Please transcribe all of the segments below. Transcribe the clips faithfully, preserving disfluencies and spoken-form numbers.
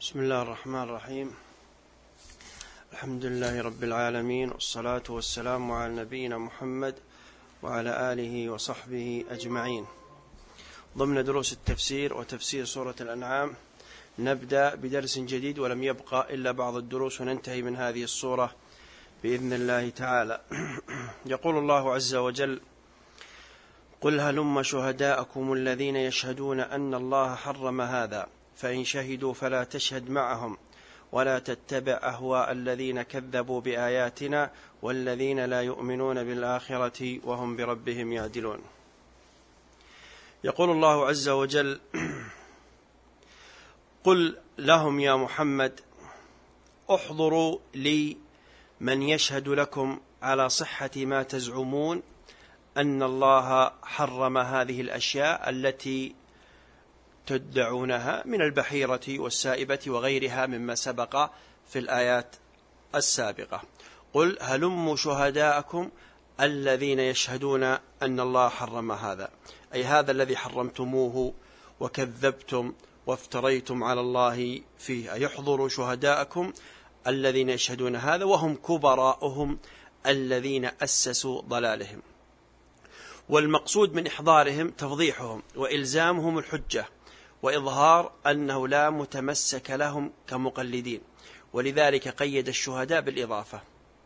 بسم الله الرحمن الرحيم. الحمد لله رب العالمين، والصلاة والسلام على نبينا محمد وعلى آله وصحبه أجمعين. ضمن دروس التفسير وتفسير سورة الأنعام نبدأ بدرس جديد، ولم يبقى إلا بعض الدروس وننتهي من هذه السورة بإذن الله تعالى. يقول الله عز وجل: قل هلم شهداءكم الذين يشهدون أن الله حرم هذا فإن شهدوا فلا تشهد معهم ولا تتبع أهواء الذين كذبوا بآياتنا والذين لا يؤمنون بالآخرة وهم بربهم يعدلون. يقول الله عز وجل: قل لهم يا محمد احضروا لي من يشهد لكم على صحة ما تزعمون أن الله حرم هذه الأشياء التي تدعونها من البحيرة والسائبة وغيرها مما سبق في الآيات السابقة. قل هلموا شهداءكم الذين يشهدون أن الله حرم هذا، أي هذا الذي حرمتموه وكذبتم وافتريتم على الله فيه، أي يحضروا شهداءكم الذين يشهدون هذا وهم كبراؤهم الذين أسسوا ضلالهم. والمقصود من إحضارهم تفضيحهم وإلزامهم الحجة وإظهار أنه لا متمسك لهم كمقلدين، ولذلك قيد الشهداء بالإضافة.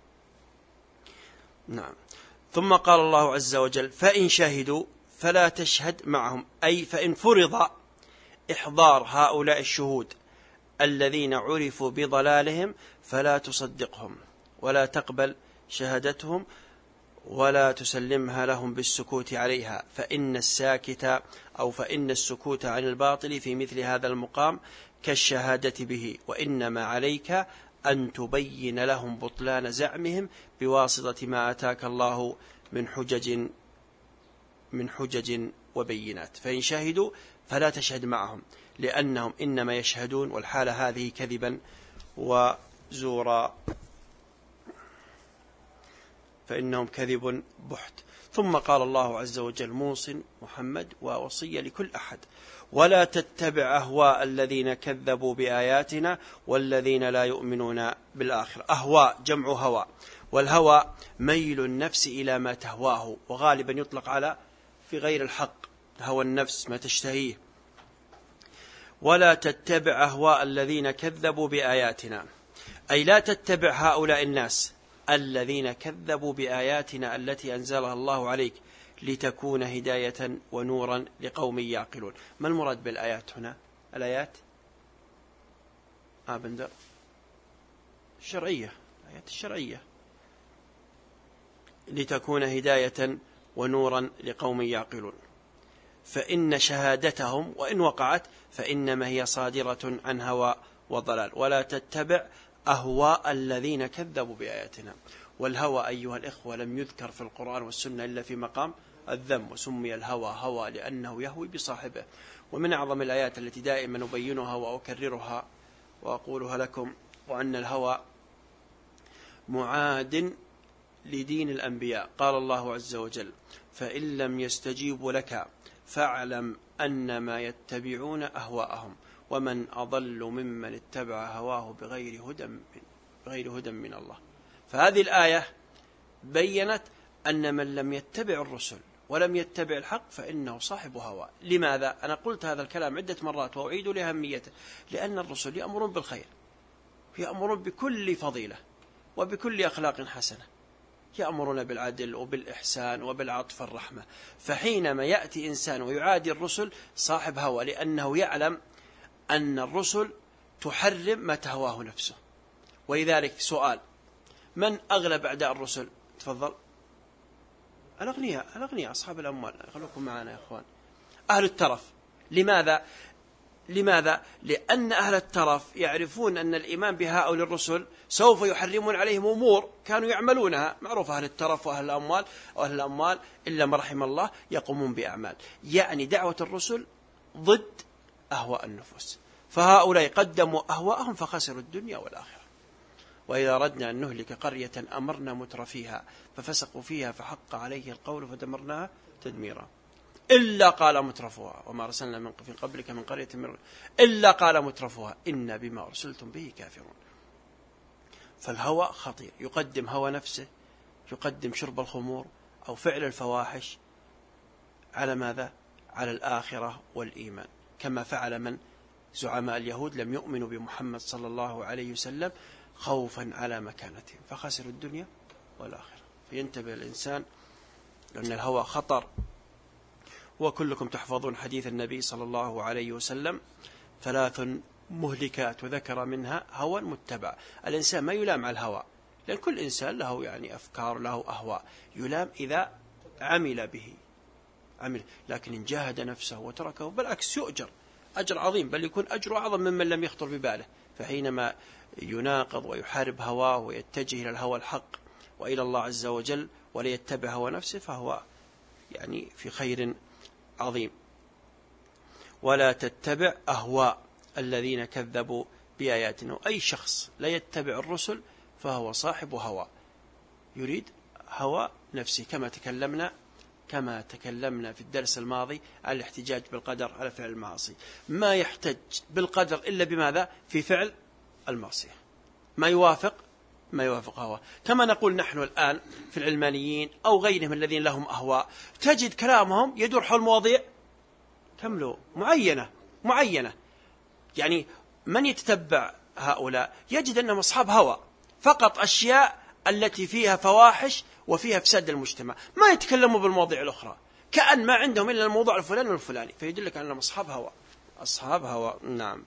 نعم. ثم قال الله عز وجل: فإن شهدوا فلا تشهد معهم، أي فإن فرض إحضار هؤلاء الشهود الذين عرفوا بضلالهم فلا تصدقهم ولا تقبل شهادتهم ولا تسلمها لهم بالسكوت عليها، فإن الساكت أو فإن السكوت عن الباطل في مثل هذا المقام كالشهادة به، وإنما عليك أن تبين لهم بطلان زعمهم بواسطة ما أتاك الله من حجج من حجج وبينات. فإن شهدوا فلا تشهد معهم، لأنهم إنما يشهدون والحالة هذه كذبا وزورا، فإنهم كذب بحت. ثم قال الله عز وجل موصٍ محمد ووصية لكل أحد: ولا تتبع أهواء الذين كذبوا بآياتنا والذين لا يؤمنون بالآخرة. أهواء جمع هوى، والهوى ميل النفس إلى ما تهواه، وغالبا يطلق على في غير الحق، هوى النفس ما تشتهيه. ولا تتبع أهواء الذين كذبوا بآياتنا، أي لا تتبع هؤلاء الناس الذين كذبوا بآياتنا التي أنزلها الله عليك لتكون هداية ونورا لقوم يعقلون. ما المراد بالآيات هنا؟ الآيات آه بندر الشرعية، الآيات الشرعية، لتكون هداية ونورا لقوم يعقلون. فإن شهادتهم وإن وقعت فإنما هي صادرة عن هوى وضلال. ولا تتبع أهواء الذين كذبوا بآياتنا. والهوى أيها الإخوة لم يذكر في القرآن والسنة إلا في مقام الذم، وسمي الهوى هوى لأنه يهوي بصاحبه. ومن أعظم الآيات التي دائما أبينها وأكررها وأقولها لكم، وأن الهوى معاد لدين الأنبياء. قال الله عز وجل: فإن لم يستجيبوا لك فاعلم أنما يتبعون أهواءهم ومن أضل ممن اتبع هواه بغير هدى من, بغير هدى من الله. فهذه الآية بيّنت أن من لم يتبع الرسل ولم يتبع الحق فإنه صاحب هوى. لماذا؟ أنا قلت هذا الكلام عدة مرات وأعيد لأهميته، لأن الرسل يأمرون بالخير، يأمرون بكل فضيلة وبكل أخلاق حسنة، يأمرون بالعدل وبالإحسان وبالعطف والرحمة. فحينما يأتي إنسان ويعادي الرسل صاحب هوى، لأنه يعلم أن الرسل تحرم ما تهواه نفسه. ولذلك سؤال: من أغلب أعداء الرسل؟ تفضل. الأغنياء، الأغنياء أصحاب الأموال. خلوكم معنا يا أخوان. أهل الترف. لماذا؟ لماذا؟ لأن أهل الترف يعرفون أن الإيمان بهؤلاء الرسل سوف يحرمون عليهم أمور كانوا يعملونها. معروف أهل الترف وأهل الأموال، وأهل الأموال إلا ما رحم الله يقومون بأعمال. يعني دعوة الرسل ضد أهواء النفوس، فهؤلاء قدموا أهواءهم فخسروا الدنيا والآخرة. وإذا أردنا أن نهلك قرية أمرنا مترفيها ففسقوا فيها فحق عليه القول فدمرناها تدميرا. إلا قال مترفوها وما أرسلنا من قبلك من قرية من إلا قال مترفوها إن بما أرسلتم به كافرون. فالهوى خطير، يقدم هوى نفسه، يقدم شرب الخمور أو فعل الفواحش على ماذا؟ على الآخرة والإيمان، كما فعل من زعماء اليهود لم يؤمنوا بمحمد صلى الله عليه وسلم خوفا على مكانتهم فخسروا الدنيا والآخرة. فينتبه الإنسان لأن الهوى خطر. وكلكم تحفظون حديث النبي صلى الله عليه وسلم ثلاث مهلكات، وذكر منها هوى متبع. الإنسان ما يلام على الهوى، لأن كل إنسان له يعني أفكار، له أهواء، يلام إذا عمل به عمل، لكن إن جاهد نفسه وتركه بالعكس يؤجر أجر عظيم، بل يكون أجر أعظم ممن لم يخطر بباله. فحينما يناقض ويحارب هواه ويتجه إلى الهوى الحق وإلى الله عز وجل ولا يتبع هوى نفسه فهو يعني في خير عظيم. ولا تتبع أهواء الذين كذبوا بآياتنا. أي شخص لا يتبع الرسل فهو صاحب هوى، يريد هوى نفسه، كما تكلمنا كما تكلمنا في الدرس الماضي على الاحتجاج بالقدر على فعل المعاصي. ما يحتج بالقدر إلا بماذا؟ في فعل المعصية، ما يوافق ما يوافق هوى. كما نقول نحن الآن في العلمانيين أو غيرهم الذين لهم أهواء، تجد كلامهم يدور حول مواضيع كملوا معينة معينة يعني من يتتبع هؤلاء يجد أنهم أصحاب هوى، فقط أشياء التي فيها فواحش وفيها فساد المجتمع، ما يتكلموا بالمواضيع الأخرى، كأن ما عندهم إلا الموضوع الفلاني والفلاني، فيدلك أنهم أصحاب هوى أصحاب هوى نعم.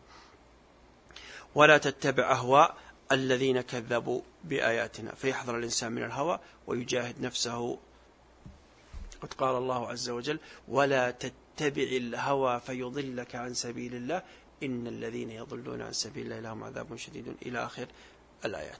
ولا تتبع أهواء الذين كذبوا بآياتنا، فيحذر الإنسان من الهوى ويجاهد نفسه. قد قال الله عز وجل ولا تتبع الهوى فيضلك عن سبيل الله إن الذين يضلون عن سبيل الله لهم عذاب شديد إلى آخر الآيات.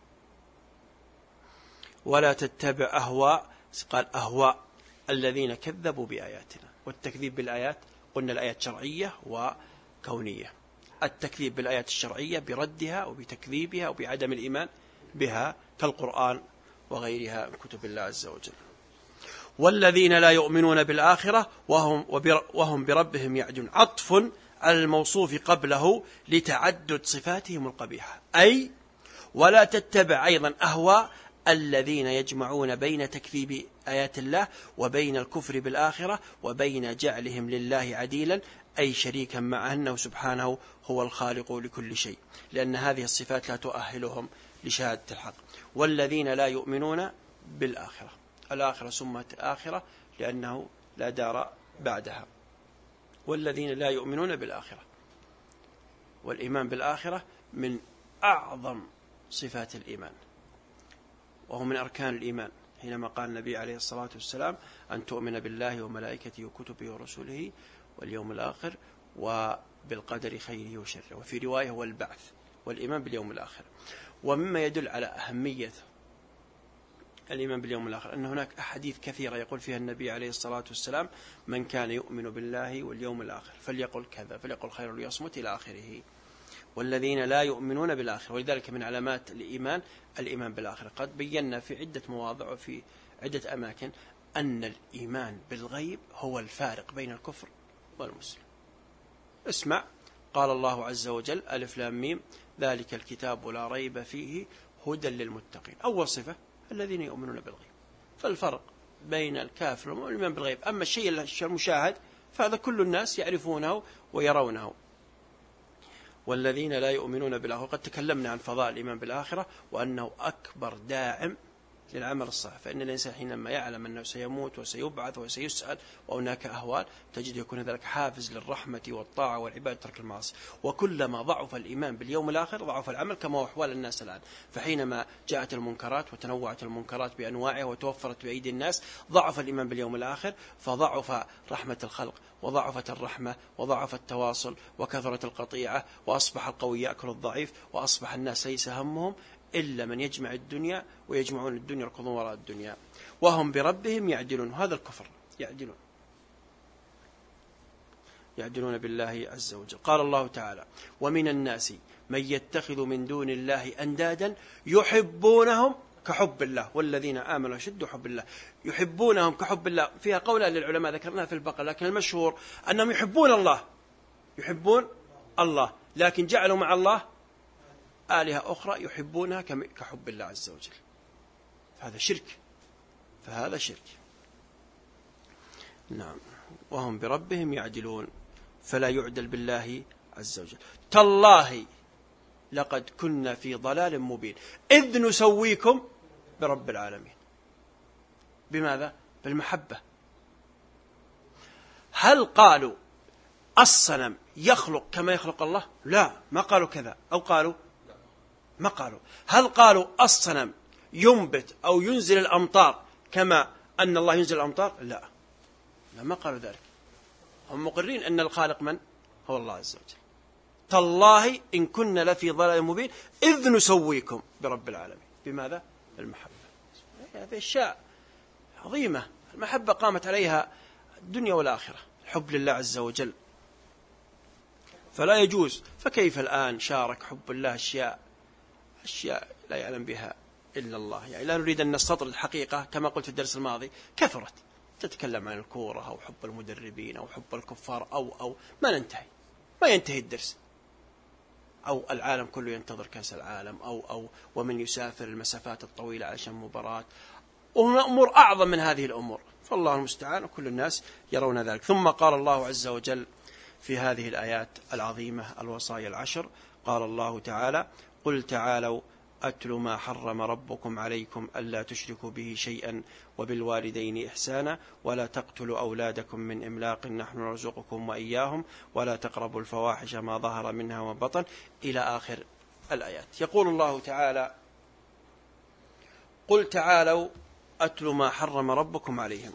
ولا تتبع أهواء، قال أهواء الذين كذبوا بآياتنا. والتكذيب بالآيات قلنا الآيات شرعية وكونية. التكذيب بالآيات الشرعية بردها وبتكذيبها وبعدم الإيمان بها كالقرآن وغيرها من كتب الله عز وجل. والذين لا يؤمنون بالآخرة وهم, وهم بربهم يعدلون، عطف على الموصوف قبله لتعدد صفاتهم القبيحة. أي ولا تتبع أيضا أهواء الذين يجمعون بين تكذيب آيات الله وبين الكفر بالآخرة وبين جعلهم لله عديلا، أي شريكا مع أنه سبحانه هو الخالق لكل شيء، لأن هذه الصفات لا تؤهلهم لشهادة الحق. والذين لا يؤمنون بالآخرة، الآخرة سمت آخرة لأنه لا دار بعدها. والذين لا يؤمنون بالآخرة، والإيمان بالآخرة من أعظم صفات الإيمان وهو من أركان الإيمان، حينما قال النبي عليه الصلاة والسلام أن تؤمن بالله وملائكته وكتبه ورسله واليوم الآخر وبالقدر خيره وشره، وفي رواية هو البعث والإيمان باليوم الآخر. ومما يدل على أهمية الإيمان باليوم الآخر أن هناك أحاديث كثيرة يقول فيها النبي عليه الصلاة والسلام من كان يؤمن بالله واليوم الآخر فليقل كذا فليقل خير ليصمت إلى آخره. والذين لا يؤمنون بالآخرة، ولذلك من علامات الإيمان الإيمان بالآخرة. قد بينا في عدة مواضع وفي عدة أماكن أن الإيمان بالغيب هو الفارق بين الكفر والمسلم. اسمع قال الله عز وجل ألف لام ميم ذلك الكتاب لا ريب فيه هدى للمتقين. أول صفة الذين يؤمنون بالغيب، فالفرق بين الكافر والمؤمن بالغيب. أما الشيء المشاهد فهذا كل الناس يعرفونه ويرونه. والذين لا يؤمنون بالآخرة، وقد تكلمنا عن فضاء الإيمان بالآخرة وأنه أكبر داعم للعمل الصالح. فإن الإنسان حينما يعلم أنه سيموت وسيبعث وسيسأل وهناك أهوال تجد يكون ذلك حافز للرحمة والطاعة والعبادة ترك المعاصي. وكلما ضعف الإيمان باليوم الآخر ضعف العمل، كما هو أحوال الناس الآن. فحينما جاءت المنكرات وتنوعت المنكرات بأنواعها وتوفرت بأيدي الناس ضعف الإيمان باليوم الآخر، فضعف رحمة الخلق وضعفت الرحمة وضعف التواصل وكثرت القطيعة وأصبح القوي يأكل الضعيف، وأصبح الناس ليس همهم إلا من يجمع الدنيا ويجمعون الدنيا يركضون وراء الدنيا وهم بربهم يعدلون. هذا الكفر، يعدلون يعدلون بالله عز وجل. قال الله تعالى ومن الناس من يتخذ من دون الله أندادا يحبونهم كحب الله، والذين آمنوا أشد حب الله، يحبونهم كحب الله. فيها قولا للعلماء ذكرناها في البقرة، لكن المشهور أنهم يحبون الله، يحبون الله، لكن جعلوا مع الله آلهة أخرى يحبونها كحب الله عز وجل. هذا شرك، فهذا شرك. نعم. وهم بربهم يعدلون، فلا يعدل بالله عز وجل. تالله لقد كنا في ضلال مبين إذ نسويكم برب العالمين. بماذا؟ بالمحبة. هل قالوا الصنم يخلق كما يخلق الله؟ لا، ما قالوا كذا، أو قالوا ما قالوا. هل قالوا الصنم ينبت أو ينزل الأمطار كما أن الله ينزل الأمطار؟ لا، لا، ما قالوا ذلك. هم مقرين أن الخالق من؟ هو الله عز وجل. تالله إن كنا لفي ضلال مبين إذ نسويكم برب العالمين. بماذا؟ المحبة. هذه أشياء عظيمة، المحبة قامت عليها الدنيا والآخرة، الحب لله عز وجل، فلا يجوز. فكيف الآن شارك حب الله أشياء أشياء لا يعلم بها إلا الله. يعني لا نريد أن نستطرد الحقيقة كما قلت في الدرس الماضي، كثرت تتكلم عن الكورة أو حب المدربين أو حب الكفار أو أو ما ننتهي، ما ينتهي الدرس. أو العالم كله ينتظر كأس العالم، أو أو ومن يسافر المسافات الطويلة عشان مباراة، وهنا أمور أعظم من هذه الأمور، فالله المستعان، وكل الناس يرون ذلك. ثم قال الله عز وجل في هذه الآيات العظيمة الوصايا العشر، قال الله تعالى: قل تعالوا أتل ما حرم ربكم عليكم ألا تشركوا به شيئا وبالوالدين إحسانا ولا تقتلوا أولادكم من إملاق نحن نرزقكم وإياهم ولا تقربوا الفواحش ما ظهر منها وما بطن، إلى آخر الآيات. يقول الله تعالى: قل تعالوا أتل ما حرم ربكم عليهم.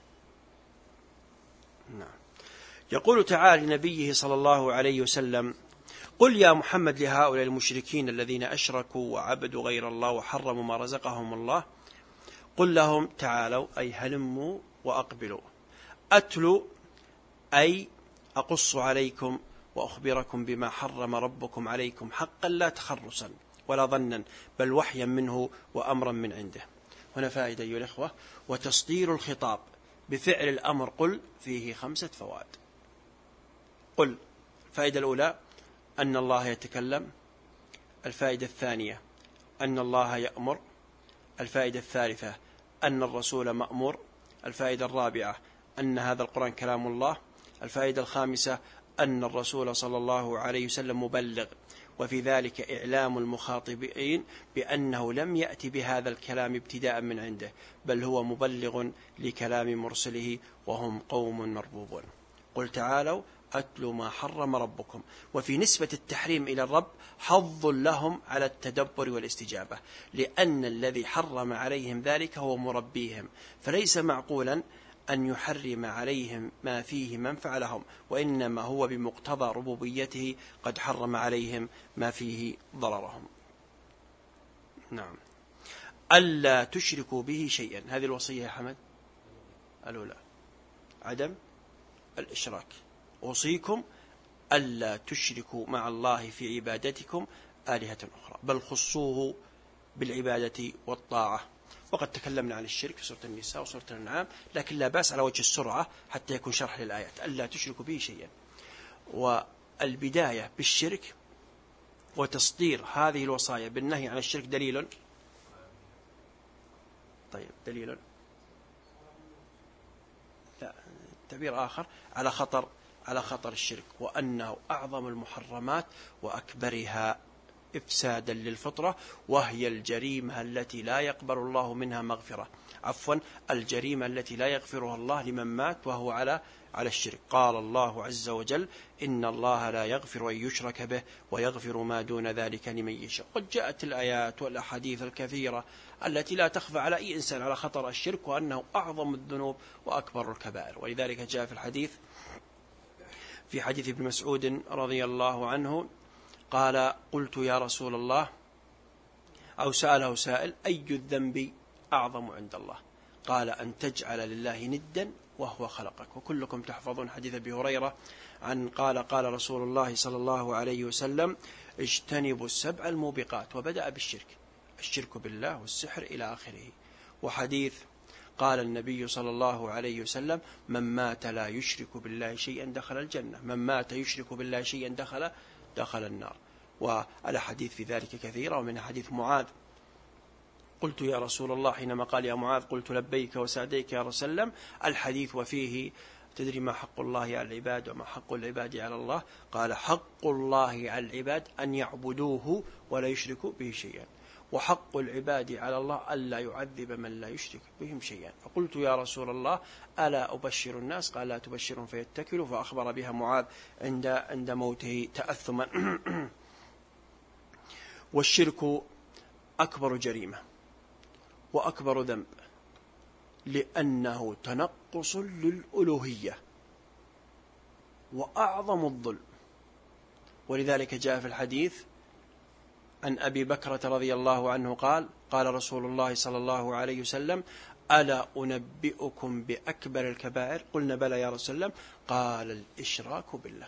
نعم. يقول تعالى لنبيه صلى الله عليه وسلم: قل يا محمد لهؤلاء المشركين الذين أشركوا وعبدوا غير الله وحرموا ما رزقهم الله، قل لهم تعالوا، أي هلموا وأقبلوا، أتلوا أي أقص عليكم وأخبركم بما حرم ربكم عليكم حقا لا تخرصا ولا ظنا، بل وحيا منه وأمرا من عنده. هنا فائدة أيها الإخوة، وتصدير الخطاب بفعل الأمر قل فيه خمسة فوائد. قل، الفائدة الأولى أن الله يتكلم، الفائدة الثانية أن الله يأمر، الفائدة الثالثة أن الرسول مأمور، الفائدة الرابعة أن هذا القرآن كلام الله، الفائدة الخامسة أن الرسول صلى الله عليه وسلم مبلغ، وفي ذلك إعلام المخاطبين بأنه لم يأتي بهذا الكلام ابتداء من عنده، بل هو مبلغ لكلام مرسله وهم قوم مربوبون. قل تعالوا أتلوا ما حرم ربكم. وفي نسبة التحريم إلى الرب حظ لهم على التدبر والاستجابة، لأن الذي حرم عليهم ذلك هو مربيهم، فليس معقولا أن يحرم عليهم ما فيه منفعة لهم، وإنما هو بمقتضى ربوبيته قد حرم عليهم ما فيه ضررهم. نعم. ألا تشركوا به شيئا، هذه الوصية يا حمد الأولى، عدم الإشراك. أوصيكم ألا تشركوا مع الله في عبادتكم آلهة أخرى، بل خصوه بالعبادة والطاعة. وقد تكلمنا عن الشرك في سورة النساء وسورة الأنعام، لكن لا بأس على وجه السرعة حتى يكون شرح للآيات. ألا تشركوا به شيئا، والبداية بالشرك وتصدير هذه الوصايا بالنهي عن الشرك دليل. طيب دليل لا، تعبير آخر على خطر على خطر الشرك، وأنه أعظم المحرمات وأكبرها إفسادا للفطرة، وهي الجريمة التي لا يقبل الله منها مغفرة، عفوا الجريمة التي لا يغفرها الله لمن مات وهو على على الشرك. قال الله عز وجل: إن الله لا يغفر أن يشرك به ويغفر ما دون ذلك لمن يشاء. قد جاءت الآيات والأحاديث الكثيرة التي لا تخفى على أي إنسان على خطر الشرك، وأنه أعظم الذنوب وأكبر الكبائر. ولذلك جاء في الحديث في حديث ابن مسعود رضي الله عنه قال: قلت يا رسول الله، أو سأله سائل: أي الذنب أعظم عند الله؟ قال: أن تجعل لله ندا وهو خلقك. وكلكم تحفظون حديث أبي هريرة عن قال قال رسول الله صلى الله عليه وسلم: اجتنبوا السبع الموبقات، وبدأ بالشرك. الشرك بالله والسحر إلى آخره. وحديث قال النبي صلى الله عليه وسلم: من مات لا يشرك بالله شيئا دخل الجنة، من مات يشرك بالله شيئا دخل دخل النار. والحديث في ذلك كثيرة، ومن حديث معاذ: قلت يا رسول الله، حينما قال يا معاذ قلت لبيك وسعديك يا رسول الله، الحديث وفيه: تدري ما حق الله على العباد وما حق العباد على الله؟ قال: حق الله على العباد أن يعبدوه ولا يشركوا به شيئا، وحق العباد على الله ألا يعذب من لا يشرك بهم شيئا. فقلت يا رسول الله ألا أبشر الناس؟ قال: لا تبشرهم فيتكلوا. فأخبر بها معاذ عند عند موته تأثما. والشرك أكبر جريمة وأكبر ذنب، لأنه تنقص للألوهية وأعظم الظلم. ولذلك جاء في الحديث عن أبي بكرة رضي الله عنه قال: قال رسول الله صلى الله عليه وسلم: ألا أنبئكم بأكبر الكبائر؟ قلنا بلى يا رسول الله. قال: الإشراك بالله.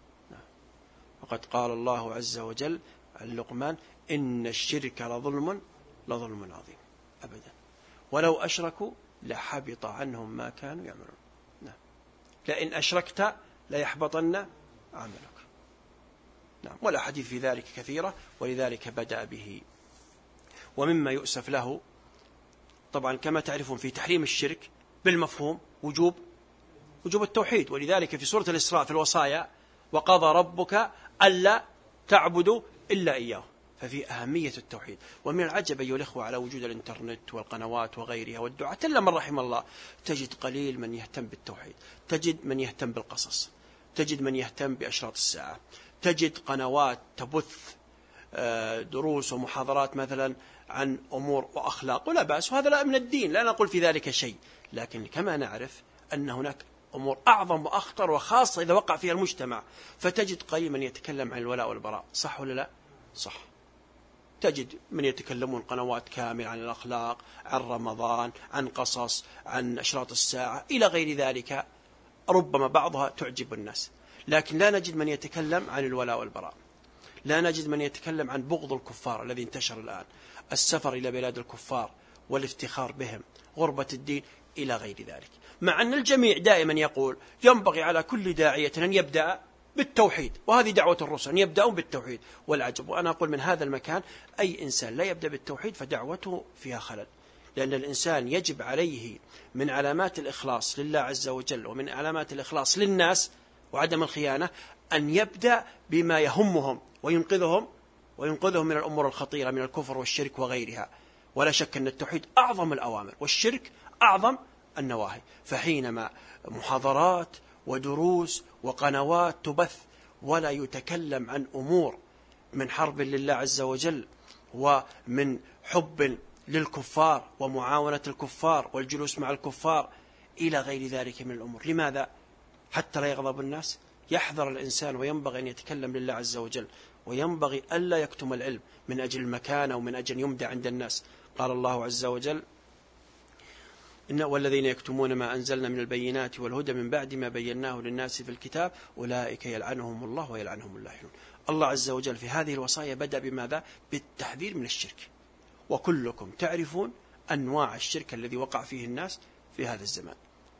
وقد قال الله عز وجل عن لقمان: إن الشرك لظلم لظلم عظيم. أبدا، ولو أشركوا لحبط عنهم ما كانوا يعملون. نعم. لئن أشركت ليحبطن عملك. نعم. والأحاديث في ذلك كثيرة، ولذلك بدأ به. ومما يؤسف له طبعا كما تعرفون في تحريم الشرك بالمفهوم وجوب وجوب التوحيد. ولذلك في سورة الإسراء في الوصايا: وقضى ربك ألا تعبدوا إلا إياه. ففي أهمية التوحيد. ومن العجب أيها الإخوة على وجود الإنترنت والقنوات وغيرها والدعاة، إلا من رحم الله، تجد قليل من يهتم بالتوحيد، تجد من يهتم بالقصص، تجد من يهتم بأشراط الساعة، تجد قنوات تبث دروس ومحاضرات مثلا عن أمور وأخلاق، ولا بأس، وهذا لا من الدين، لا نقول في ذلك شيء. لكن كما نعرف أن هناك أمور أعظم وأخطر، وخاصة إذا وقع فيها المجتمع، فتجد قليل من يتكلم عن الولاء والبراء. صح ولا لا؟ صح. تجد من يتكلمون قنوات كاملة عن الأخلاق، عن رمضان، عن قصص، عن أشراط الساعة إلى غير ذلك، ربما بعضها تعجب الناس. لكن لا نجد من يتكلم عن الولاء والبراء، لا نجد من يتكلم عن بغض الكفار الذي انتشر الآن، السفر إلى بلاد الكفار والافتخار بهم، غربة الدين إلى غير ذلك. مع أن الجميع دائما يقول ينبغي على كل داعية أن يبدأ بالتوحيد، وهذه دعوة الرسل أن يبدأوا بالتوحيد. والعجب، وأنا أقول من هذا المكان: أي إنسان لا يبدأ بالتوحيد فدعوته فيها خلل. لأن الإنسان يجب عليه من علامات الإخلاص لله عز وجل، ومن علامات الإخلاص للناس وعدم الخيانة، أن يبدأ بما يهمهم وينقذهم وينقذهم من الأمور الخطيرة من الكفر والشرك وغيرها. ولا شك أن التوحيد أعظم الأوامر، والشرك أعظم النواهي. فحينما محاضرات ودروس وقنوات تبث ولا يتكلم عن أمور من حرب لله عز وجل، ومن حب للكفار ومعاونة الكفار والجلوس مع الكفار إلى غير ذلك من الأمور، لماذا؟ حتى لا يغضب الناس. يحذر الإنسان وينبغي أن يتكلم لله عز وجل، وينبغي ألا يكتم العلم من أجل المكانة ومن أجل يمدع عند الناس. قال الله عز وجل: إن والذين يكتمون ما أنزلنا من البينات والهدى من بعد ما بيناه للناس في الكتاب أولئك يلعنهم الله ويلعنهم اللاعنون. الله عز وجل في هذه الوصايا بدأ بماذا؟ بالتحذير من الشرك. وكلكم تعرفون أنواع الشرك الذي وقع فيه الناس في هذا الزمان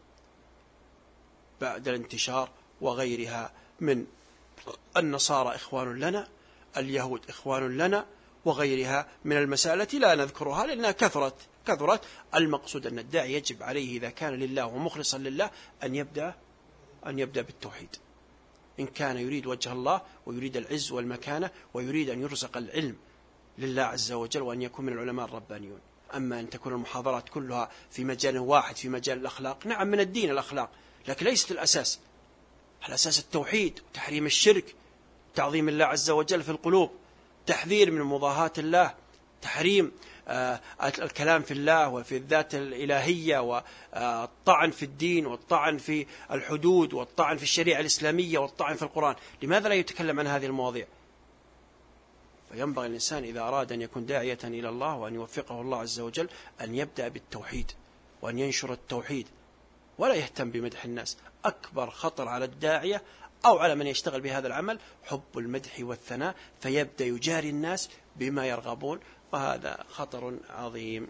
بعد الانتشار وغيرها، من النصارى إخوان لنا، اليهود إخوان لنا، وغيرها من المسائل التي لا نذكرها لأنها كثرت كثرت. المقصود أن الداعي يجب عليه إذا كان لله ومخلصا لله أن يبدأ أن يبدأ بالتوحيد، إن كان يريد وجه الله ويريد العز والمكانة ويريد أن يرزق العلم لله عز وجل وأن يكون من العلماء الربانيون. أما أن تكون المحاضرات كلها في مجال واحد، في مجال الأخلاق، نعم من الدين الأخلاق، لكن ليست الأساس. الأساس التوحيد، تحريم الشرك، تعظيم الله عز وجل في القلوب، تحذير من مضاهاة الله، تحريم آه الكلام في الله وفي الذات الإلهية، والطعن في الدين، والطعن في الحدود، والطعن في الشريعة الإسلامية، والطعن في القرآن. لماذا لا يتكلم عن هذه المواضيع؟ فينبغي الإنسان إذا أراد أن يكون داعية إلى الله وأن يوفقه الله عز وجل أن يبدأ بالتوحيد وأن ينشر التوحيد، ولا يهتم بمدح الناس. أكبر خطر على الداعية أو على من يشتغل بهذا العمل حب المدح والثناء، فيبدأ يجاري الناس بما يرغبون، وهذا خطر عظيم.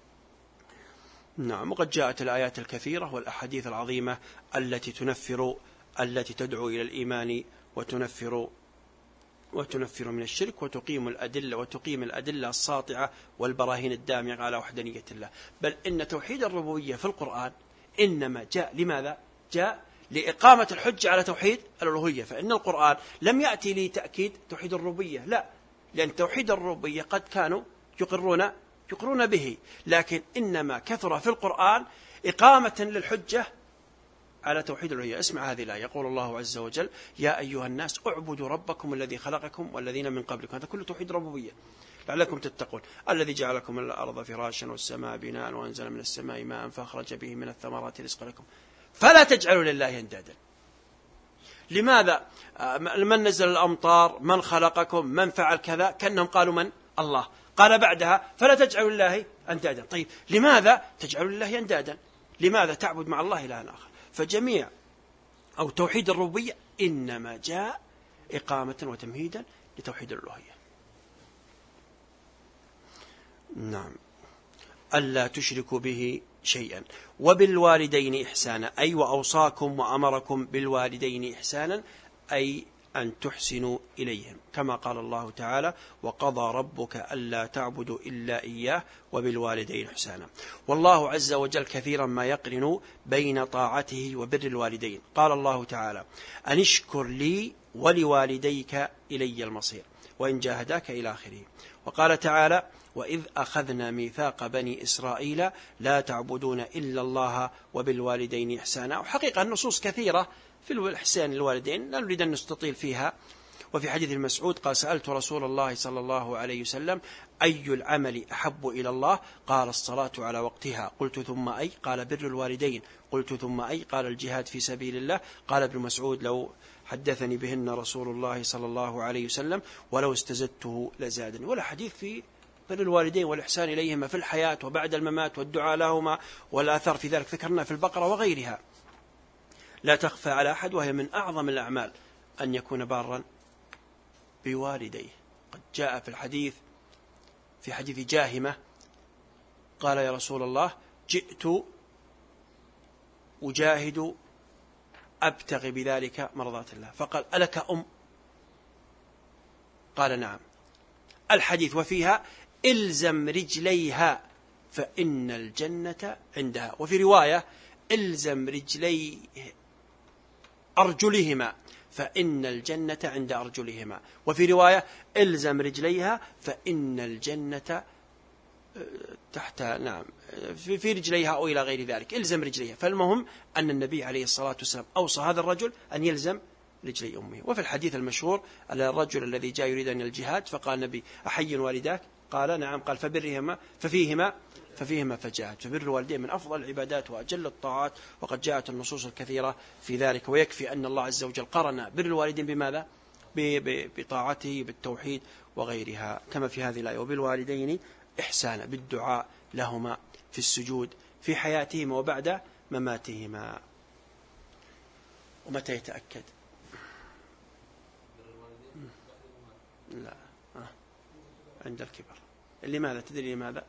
نعم. وقد جاءت الآيات الكثيرة والأحاديث العظيمة التي تنفر التي تدعو إلى الإيمان وتنفر وتنفر من الشرك، وتقيم الأدلة وتقيم الأدلة الساطعة والبراهين الدامغة على وحدانية الله. بل إن توحيد الربوبية في القرآن إنما جاء لماذا؟ جاء لإقامة الحجة على توحيد الألوهية. فإن القرآن لم يأتي لتأكيد توحيد الربوبية، لا، لأن توحيد الربوبية قد كانوا يقرون يقرون به، لكن إنما كثر في القرآن إقامة للحجة على توحيد الألوهية. اسمع هذه الآية، يقول الله عز وجل: يا أيها الناس اعبدوا ربكم الذي خلقكم والذين من قبلكم. هذا كله توحيد ربوبية لعلكم تتقون. الذي جعلكم الأرض فراشا والسماء بناء وأنزل من السماء ماء فأخرج به من الثمرات رزقا لكم فلا تجعلوا لله أندادا. لماذا؟ من نزل الأمطار، من خلقكم، من فعل كذا، كأنهم قالوا من؟ الله. قال بعدها: فلا تجعلوا لله أندادا. طيب لماذا تجعلوا لله أندادا؟ لماذا تعبد مع الله إلها آخر؟ فجميع أو توحيد الربوبية إنما جاء إقامة وتمهيدا لتوحيد الألوهية. نعم. ألا تشركوا به شيئا وبالوالدين إحسانا، أي وأوصاكم وأمركم بالوالدين إحسانا، أي أن تحسنوا إليهم، كما قال الله تعالى: وقضى ربك ألا تعبدوا إلا إياه وبالوالدين إحسانا. والله عز وجل كثيرا ما يقرن بين طاعته وبر الوالدين. قال الله تعالى: أن اشكر لي ولوالديك إلي المصير وإن جاهداك إلى آخره. وقال تعالى: وإذ أخذنا ميثاق بني إسرائيل لا تعبدون إلا الله وبالوالدين إحسانا. وحقيقة النصوص كثيرة في الإحسان للوالدين لا نريد أن نستطيل فيها. وفي حديث المسعود قال: سألت رسول الله صلى الله عليه وسلم: أي العمل أحب إلى الله؟ قال: الصلاة على وقتها. قلت: ثم أي؟ قال: بر الوالدين. قلت: ثم أي؟ قال: الجهاد في سبيل الله. قال ابن مسعود: لو حدثني بهن رسول الله صلى الله عليه وسلم ولو استزدته لزادني. ولا حديث في بر الوالدين والإحسان إليهما في الحياة وبعد الممات والدعاء لهما والآثار في ذلك ذكرنا في البقرة وغيرها. لا تخفى على أحد، وهي من أعظم الأعمال أن يكون بارا بوالديه. قد جاء في الحديث في حديث جاهمة قال: يا رسول الله، جئت أجاهد أبتغي بذلك مرضات الله. فقال: ألك أم؟ قال: نعم. الحديث وفيها: إلزم رجليها فإن الجنة عندها. وفي رواية: إلزم رجلي أرجلهما فإن الجنة عند أرجلهما. وفي رواية: إلزم رجليها فإن الجنة تحت نعم في رجليها أو إلى غير ذلك. إلزم رجليها. فالمهم أن النبي عليه الصلاة والسلام أوصى هذا الرجل أن يلزم رجلي أمه. وفي الحديث المشهور على الرجل الذي جاء يريد أن الجهاد فقال النبي: أحي والداك؟ قال: نعم. قال: فبرهما ففيهما ففيهما فجاهد. فبر الوالدين من أفضل العبادات وأجل الطاعات، وقد جاءت النصوص الكثيرة في ذلك. ويكفي أن الله عز وجل قرن بر الوالدين بماذا؟ بطاعته بالتوحيد وغيرها، كما في هذه الآية: وبالوالدين إحسانا، بالدعاء لهما في السجود في حياتهما وبعد مماتهما. ومتى يتأكد؟ لا آه. عند الكبر. لماذا؟ تدري لماذا؟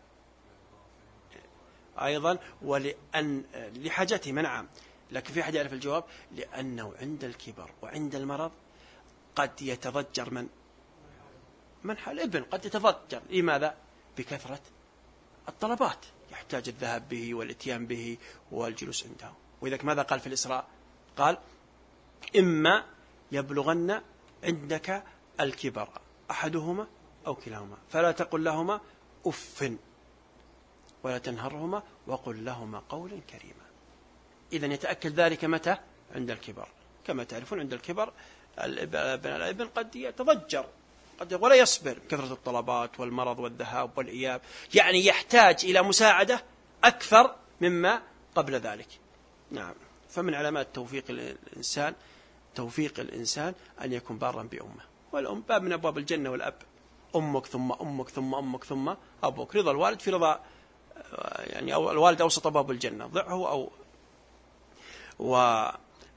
أيضا ولأن لحاجته منعم، لكن في أحد يعرف الجواب: لأنه عند الكبر وعند المرض قد يتضجر من من حال الابن، قد يتضجر. لماذا؟ بكثرة الطلبات، يحتاج الذهاب به والاتيان به والجلوس عنده. وإذا ماذا قال في الإسراء؟ قال: إما يبلغن عندك الكبر أحدهما أو كلاهما فلا تقل لهما أف ولا تنهرهما وقل لهما قولا كريما. إذن يتأكد ذلك متى؟ عند الكبر. كما تعرفون عند الكبر الابن قد يتضجر قد ولا يصبر، كثرة الطلبات والمرض والذهاب والإياب، يعني يحتاج إلى مساعدة أكثر مما قبل ذلك. نعم. فمن علامات توفيق الإنسان توفيق الإنسان أن يكون بارا بأمه. والأم باب من أبواب الجنة والأب. أمك ثم أمك ثم أمك ثم أبوك. رضا الوالد في رضا يعني أو الوالد أوسط باب الجنة، ضعه أو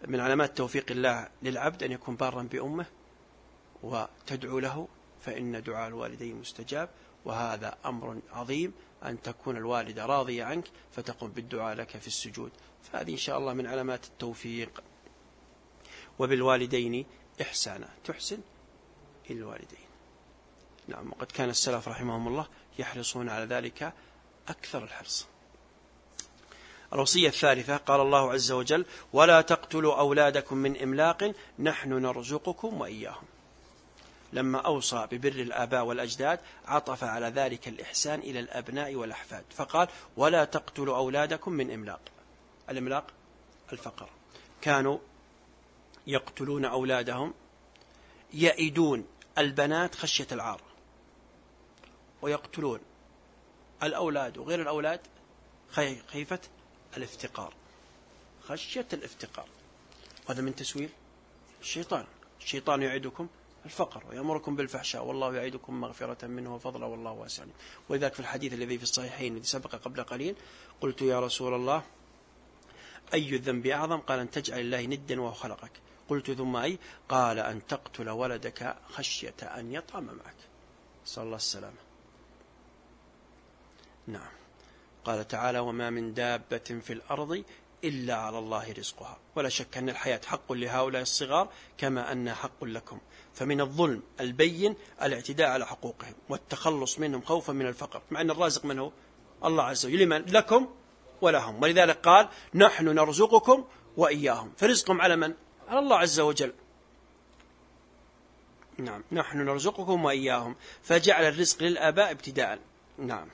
من علامات توفيق الله للعبد أن يكون بارا بأمه وتدعو له، فإن دعاء الوالدين مستجاب، وهذا أمر عظيم أن تكون الوالدة راضية عنك فتقوم بالدعاء لك في السجود، فهذه إن شاء الله من علامات التوفيق. وبالوالدين إحسانا، تحسن إلى الوالدين. نعم، وقد كان السلف رحمهم الله يحرصون على ذلك أكثر الحرص. الوصية الثالثة قال الله عز وجل: ولا تقتلوا أولادكم من إملاق نحن نرزقكم وإياهم. لما أوصى ببر الآباء والأجداد عطف على ذلك الإحسان إلى الأبناء والأحفاد، فقال: ولا تقتلوا أولادكم من إملاق. الإملاق الفقر، كانوا يقتلون أولادهم يئدون البنات خشية العار، ويقتلون الأولاد وغير الأولاد خيفة الافتقار، خشية الافتقار. هذا من تسويل الشيطان. الشيطان يعدكم الفقر ويأمركم بالفحشاء والله يعدكم مغفرة منه وفضلا والله واسع. ولذلك في الحديث الذي في الصحيحين الذي سبق قبل قليل قلت: يا رسول الله أي الذنب أعظم؟ قال: أن تجعل الله ندا وهو خلقك. قلت: ثم أي؟ قال: أن تقتل ولدك خشية أن يطعم معك. صلى الله السلامة. نعم. قال تعالى: وما من دابة في الأرض إلا على الله رزقها. ولا شك أن الحياة حق لهؤلاء الصغار كما أنها حق لكم، فمن الظلم البين الاعتداء على حقوقهم والتخلص منهم خوفا من الفقر، مع أن الرازق من هو؟ الله عز وجل. لمن؟ لكم ولهم. ولذلك قال: نحن نرزقكم وإياهم، فرزقهم على من؟ على الله عز وجل. نعم، نحن نرزقكم وإياهم، فجعل الرزق للآباء ابتداء. نعم.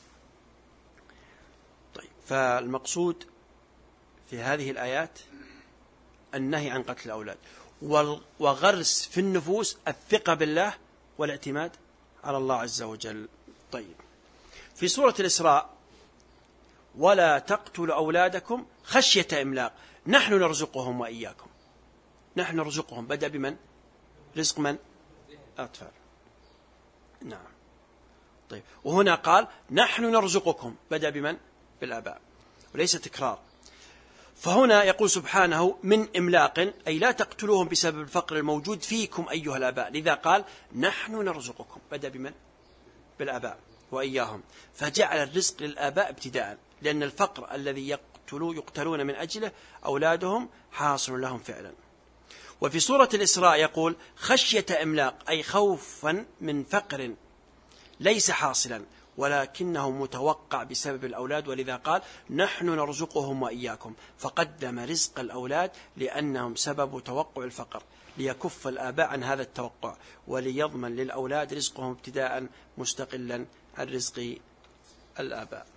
طيب، فالمقصود في هذه الآيات النهي عن قتل الأولاد، وغرس في النفوس الثقة بالله والاعتماد على الله عز وجل. طيب، في سورة الإسراء: ولا تقتلوا أولادكم خشية إملاق نحن نرزقهم وإياكم. نحن نرزقهم بدأ بمن؟ رزق من؟ أطفال. نعم. طيب، وهنا قال: نحن نرزقكم بدأ بمن؟ بالآباء، وليس تكرار. فهنا يقول سبحانه: من إملاق، أي لا تقتلوهم بسبب الفقر الموجود فيكم أيها الآباء، لذا قال: نحن نرزقكم بدأ بمن؟ بالآباء وإياهم، فجعل الرزق للآباء ابتداء، لأن الفقر الذي يقتلوا يقتلون من أجله أولادهم حاصل لهم فعلا. وفي سورة الإسراء يقول: خشية إملاق، أي خوفا من فقر ليس حاصلا ولكنه متوقع بسبب الأولاد، ولذا قال: نحن نرزقهم وإياكم، فقدم رزق الأولاد لأنهم سبب توقع الفقر، ليكف الآباء عن هذا التوقع وليضمن للأولاد رزقهم ابتداء مستقلا عن رزق الآباء.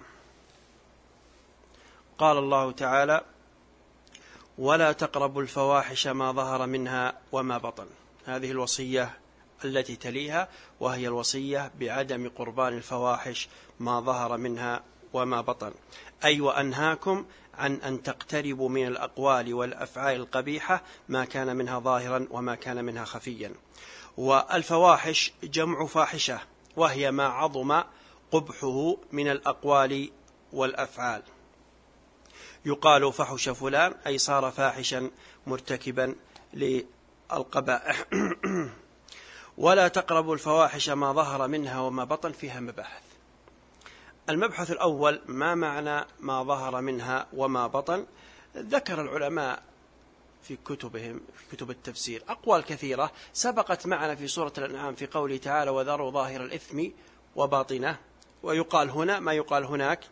قال الله تعالى: ولا تقربوا الفواحش ما ظهر منها وما بطن. هذه الوصية التي تليها، وهي الوصية بعدم قربان الفواحش ما ظهر منها وما بطن، أي وأنهاكم عن أن تقتربوا من الأقوال والأفعال القبيحة ما كان منها ظاهرا وما كان منها خفيا. والفواحش جمع فاحشة، وهي ما عظم قبحه من الأقوال والأفعال. يقال فحش فلان، أي صار فاحشا مرتكبا للقبائح. ولا تقربوا الفواحش ما ظهر منها وما بطن، فيها مباحث. المبحث الأول: ما معنى ما ظهر منها وما بطن؟ ذكر العلماء في كتبهم في كتب التفسير أقوال كثيرة سبقت معنا في سورة الأنعام في قوله تعالى: وذروا ظاهر الإثم وباطنه، ويقال هنا ما يقال هناك.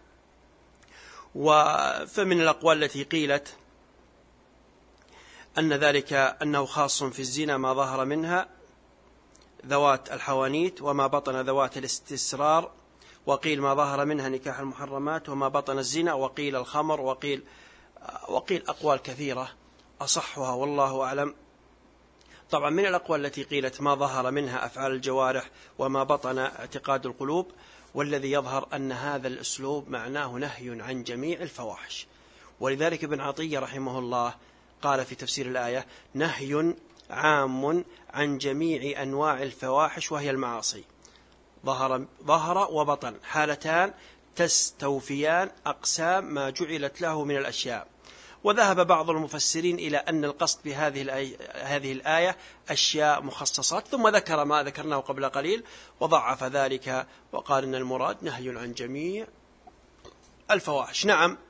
فمن الأقوال التي قيلت أن ذلك أنه خاص في الزنا ما ظهر منها ذوات الحوانيت، وما بطن ذوات الاستسرار، وقيل ما ظهر منها نكاح المحرمات، وما بطن الزنا، وقيل الخمر، وقيل وقيل أقوال كثيرة أصحها والله أعلم. طبعا من الأقوال التي قيلت ما ظهر منها أفعال الجوارح، وما بطن اعتقاد القلوب، والذي يظهر أن هذا الأسلوب معناه نهي عن جميع الفواحش. ولذلك ابن عطية رحمه الله قال في تفسير الآية: نهي عام عن جميع أنواع الفواحش وهي المعاصي، ظهر, ظهر وبطن، حالتان تستوفيان أقسام ما جعلت له من الأشياء. وذهب بعض المفسرين إلى أن القصد بهذه الآية, هذه الآية أشياء مخصصات، ثم ذكر ما ذكرناه قبل قليل وضعف ذلك وقال إن المراد نهي عن جميع الفواحش. نعم،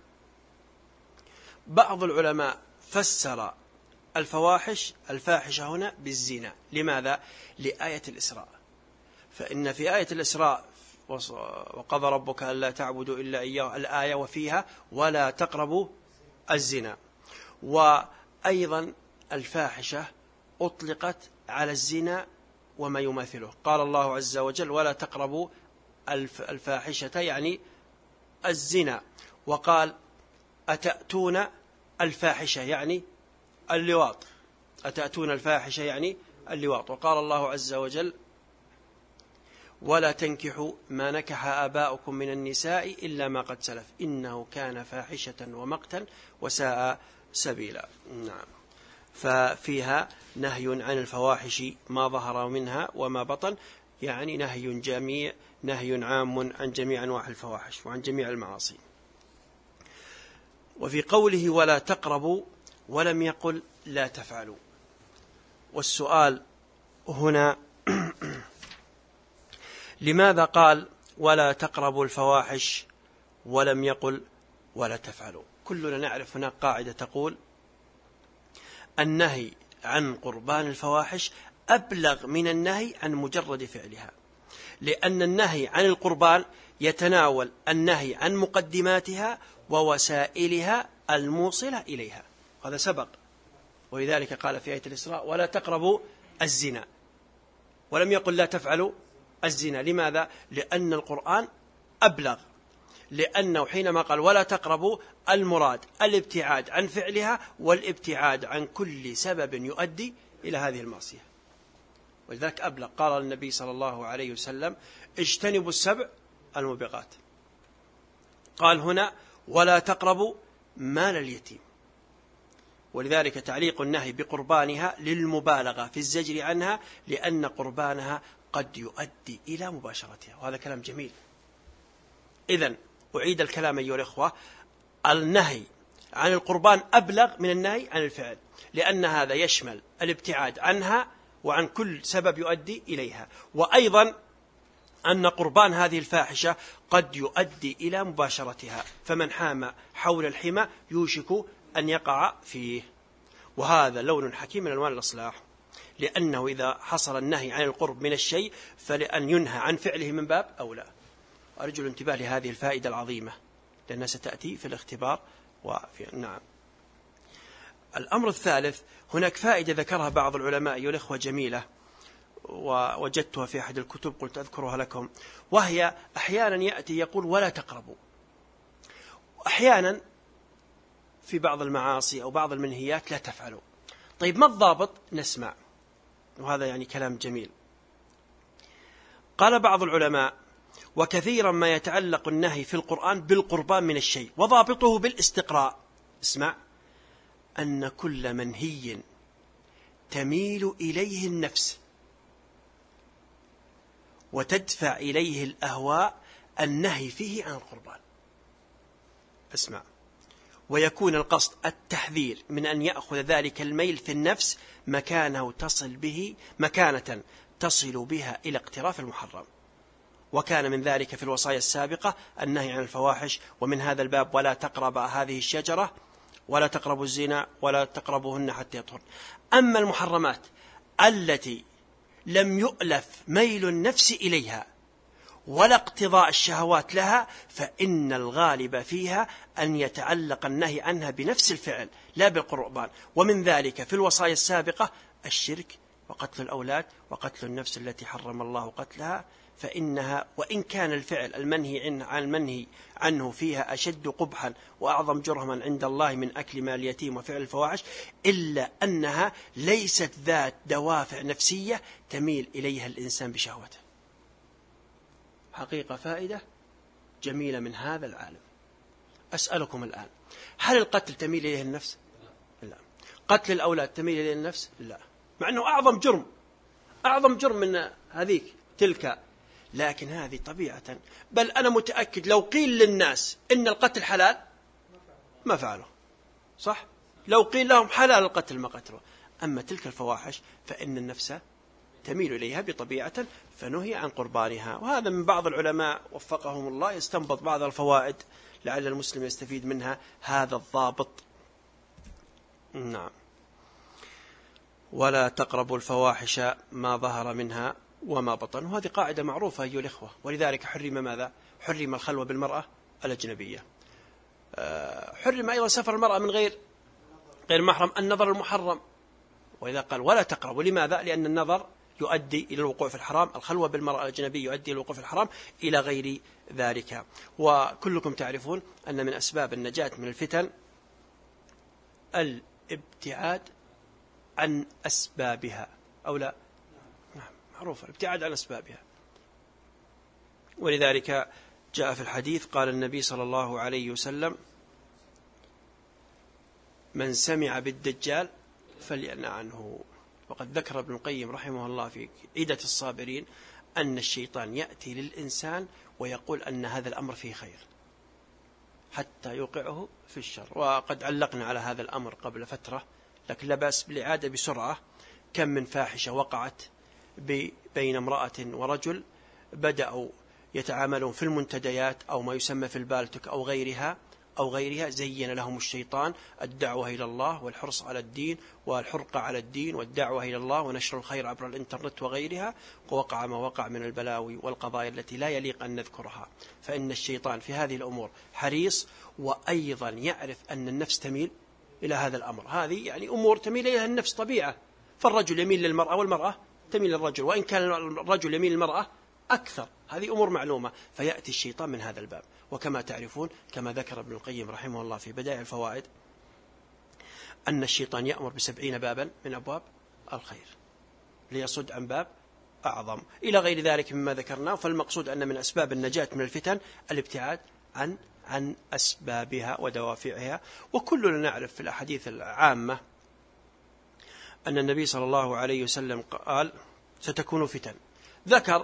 بعض العلماء فسر الفواحش الفاحشة هنا بالزنا. لماذا؟ لآية الإسراء، فإن في آية الإسراء وقضى ربك ألا تعبدوا إلا إياه الآية وفيها ولا تقربوا الزنا. وأيضا الفاحشة أطلقت على الزنا وما يماثله، قال الله عز وجل ولا تقربوا الفاحشة يعني الزنا، وقال أتأتون الفاحشة يعني اللواط، أتأتون الفاحشة يعني اللواط، وقال الله عز وجل ولا تنكحوا ما نكح آباؤكم من النساء إلا ما قد سلف إنه كان فاحشة ومقتا وساء سبيلا. نعم، ففيها نهي عن الفواحش ما ظهر منها وما بطن، يعني نهي جميع نهي عام عن جميع أنواع الفواحش وعن جميع المعاصي. وفي قوله ولا تقربوا ولم يقل لا تفعلوا، والسؤال هنا لماذا قال ولا تقربوا الفواحش ولم يقل ولا تفعلوا؟ كلنا نعرف هناك قاعدة تقول النهي عن قربان الفواحش أبلغ من النهي عن مجرد فعلها، لأن النهي عن القربان يتناول النهي عن مقدماتها ووسائلها الموصلة إليها، هذا سبق، ولذلك قال في آية الإسراء ولا تقربوا الزنا ولم يقل لا تفعلوا الزنا. لماذا؟ لأن القرآن أبلغ، لأنه حينما قال ولا تقربوا المراد الابتعاد عن فعلها والابتعاد عن كل سبب يؤدي إلى هذه المعصية، ولذلك أبلغ. قال النبي صلى الله عليه وسلم اجتنبوا السبع الموبقات، قال هنا ولا تقربوا مال اليتيم، ولذلك تعليق النهي بقربانها للمبالغة في الزجر عنها، لأن قربانها قد يؤدي إلى مباشرتها، وهذا كلام جميل. إذن أعيد الكلام أيها الأخوة، النهي عن القربان أبلغ من النهي عن الفعل، لأن هذا يشمل الابتعاد عنها وعن كل سبب يؤدي إليها، وأيضا أن قربان هذه الفاحشة قد يؤدي إلى مباشرتها، فمن حام حول الحمى يوشك أن يقع فيه، وهذا لون حكيم من ألوان الإصلاح، لأنه إذا حصل النهي عن القرب من الشيء فلأن ينهى عن فعله من باب أولى. أرجو الانتباه لهذه الفائدة العظيمة لأنها ستأتي في الاختبار وفي نعم. الأمر الثالث، هناك فائدة ذكرها بعض العلماء أيها الأخوة جميلة، ووجدتها في أحد الكتب قلت أذكرها لكم، وهي أحيانا يأتي يقول ولا تقربوا، وأحيانا في بعض المعاصي أو بعض المنهيات لا تفعلوا. طيب ما الضابط؟ نسمع، وهذا يعني كلام جميل. قال بعض العلماء وكثيرا ما يتعلق النهي في القرآن بالقربان من الشيء، وضابطه بالاستقراء. اسمع، أن كل منهي تميل إليه النفس وتدفع إليه الأهواء النهي فيه عن القربان. اسمع، ويكون القصد التحذير من أن يأخذ ذلك الميل في النفس مكانه تصل به مكانة تصل بها إلى اقتراف المحرم، وكان من ذلك في الوصايا السابقة النهي عن الفواحش، ومن هذا الباب ولا تقرب هذه الشجرة ولا تقربوا الزنا ولا تقربوهن حتى يطهرن. أما المحرمات التي لم يؤلف ميل النفس إليها ولا اقتضاء الشهوات لها، فإن الغالب فيها أن يتعلق النهي عنها بنفس الفعل لا بالقربان، ومن ذلك في الوصايا السابقة الشرك وقتل الأولاد وقتل النفس التي حرم الله قتلها، فإنها وإن كان الفعل المنهي عن المنهي عنه فيها أشد قبحا وأعظم جرما عند الله من أكل مال اليتيم وفعل الفواحش، إلا أنها ليست ذات دوافع نفسية تميل إليها الإنسان بشهوته. حقيقة فائدة جميلة من هذا العالم. أسألكم الآن، هل القتل تميل إليه النفس؟ لا. قتل الأولاد تميل إليه النفس؟ لا، مع أنه أعظم جرم أعظم جرم من هذيك تلك، لكن هذه طبيعة. بل أنا متأكد لو قيل للناس إن القتل حلال ما فعله، صح؟ لو قيل لهم حلال القتل ما قتلوا. أما تلك الفواحش فإن النفس تميل إليها بطبيعة، فنهي عن قربانها. وهذا من بعض العلماء وفقهم الله يستنبط بعض الفوائد لعل المسلم يستفيد منها هذا الضابط. نعم. ولا تقربوا الفواحش ما ظهر منها وما بطن. وهذه قاعدة معروفة أيها الإخوة، ولذلك حرم ماذا؟ حرم الخلوة بالمرأة الأجنبية، حرم أيضا سفر المرأة من غير غير محرم، النظر المحرم. وإذا قال ولا تقربوا، لماذا؟ لأن النظر يؤدي إلى الوقوع في الحرام، الخلوة بالمرأة الأجنبية يؤدي إلى الوقوع في الحرام إلى غير ذلك. وكلكم تعرفون أن من أسباب النجاة من الفتن الابتعاد عن أسبابها، أو لا؟ نعم معروف، الابتعاد عن أسبابها. ولذلك جاء في الحديث قال النبي صلى الله عليه وسلم: من سمع بالدجال فلينأ عنه. وقد ذكر ابن القيم رحمه الله في عدة الصابرين أن الشيطان يأتي للإنسان ويقول أن هذا الأمر فيه خير حتى يوقعه في الشر. وقد علقنا على هذا الأمر قبل فترة، لكن لا بأس بالإعادة بسرعة. كم من فاحشة وقعت بين امرأة ورجل بدأوا يتعاملون في المنتديات أو ما يسمى في البالتك أو غيرها أو غيرها زين لهم الشيطان الدعوة إلى الله والحرص على الدين والحرقة على الدين والدعوة إلى الله ونشر الخير عبر الإنترنت وغيرها، ووقع ما وقع من البلاوي والقضايا التي لا يليق أن نذكرها. فإن الشيطان في هذه الأمور حريص، وأيضا يعرف أن النفس تميل إلى هذا الأمر. هذه يعني أمور تميل إليها النفس طبيعة، فالرجل يميل للمرأة والمرأة تميل للرجل، وإن كان الرجل يميل للمرأة أكثر، هذه أمور معلومة. فيأتي الشيطان من هذا الباب. وكما تعرفون كما ذكر ابن القيم رحمه الله في بدائع الفوائد أن الشيطان يأمر بسبعين بابا من أبواب الخير ليصد عن باب أعظم إلى غير ذلك مما ذكرناه. فالمقصود أن من أسباب النجاة من الفتن الابتعاد عن عن أسبابها ودوافعها. وكلنا نعرف في الأحاديث العامة أن النبي صلى الله عليه وسلم قال: ستكون فتن. ذكر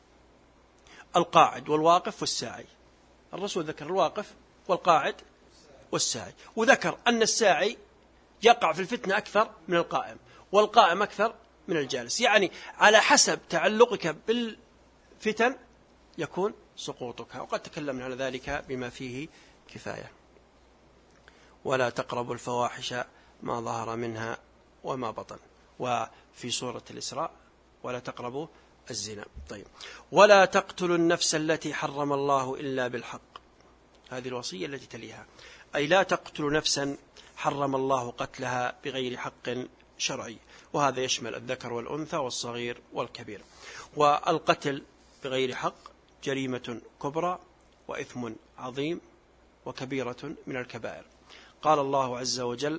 القاعد والواقف والساعي. الرسول ذكر الواقف والقاعد والساعي، وذكر أن الساعي يقع في الفتنة أكثر من القائم، والقائم أكثر من الجالس. يعني على حسب تعلقك بالفتن يكون سقوطك، وقد تكلمنا على ذلك بما فيه كفاية. ولا تقربوا الفواحش ما ظهر منها وما بطن. وفي سورة الإسراء: ولا تقربوا الزنا. طيب. ولا تقتلوا النفس التي حرم الله إلا بالحق. هذه الوصية التي تليها، أي لا تقتلوا نفسا حرم الله قتلها بغير حق شرعي، وهذا يشمل الذكر والأنثى والصغير والكبير. والقتل بغير حق جريمة كبرى وإثم عظيم وكبيرة من الكبائر. قال الله عز وجل: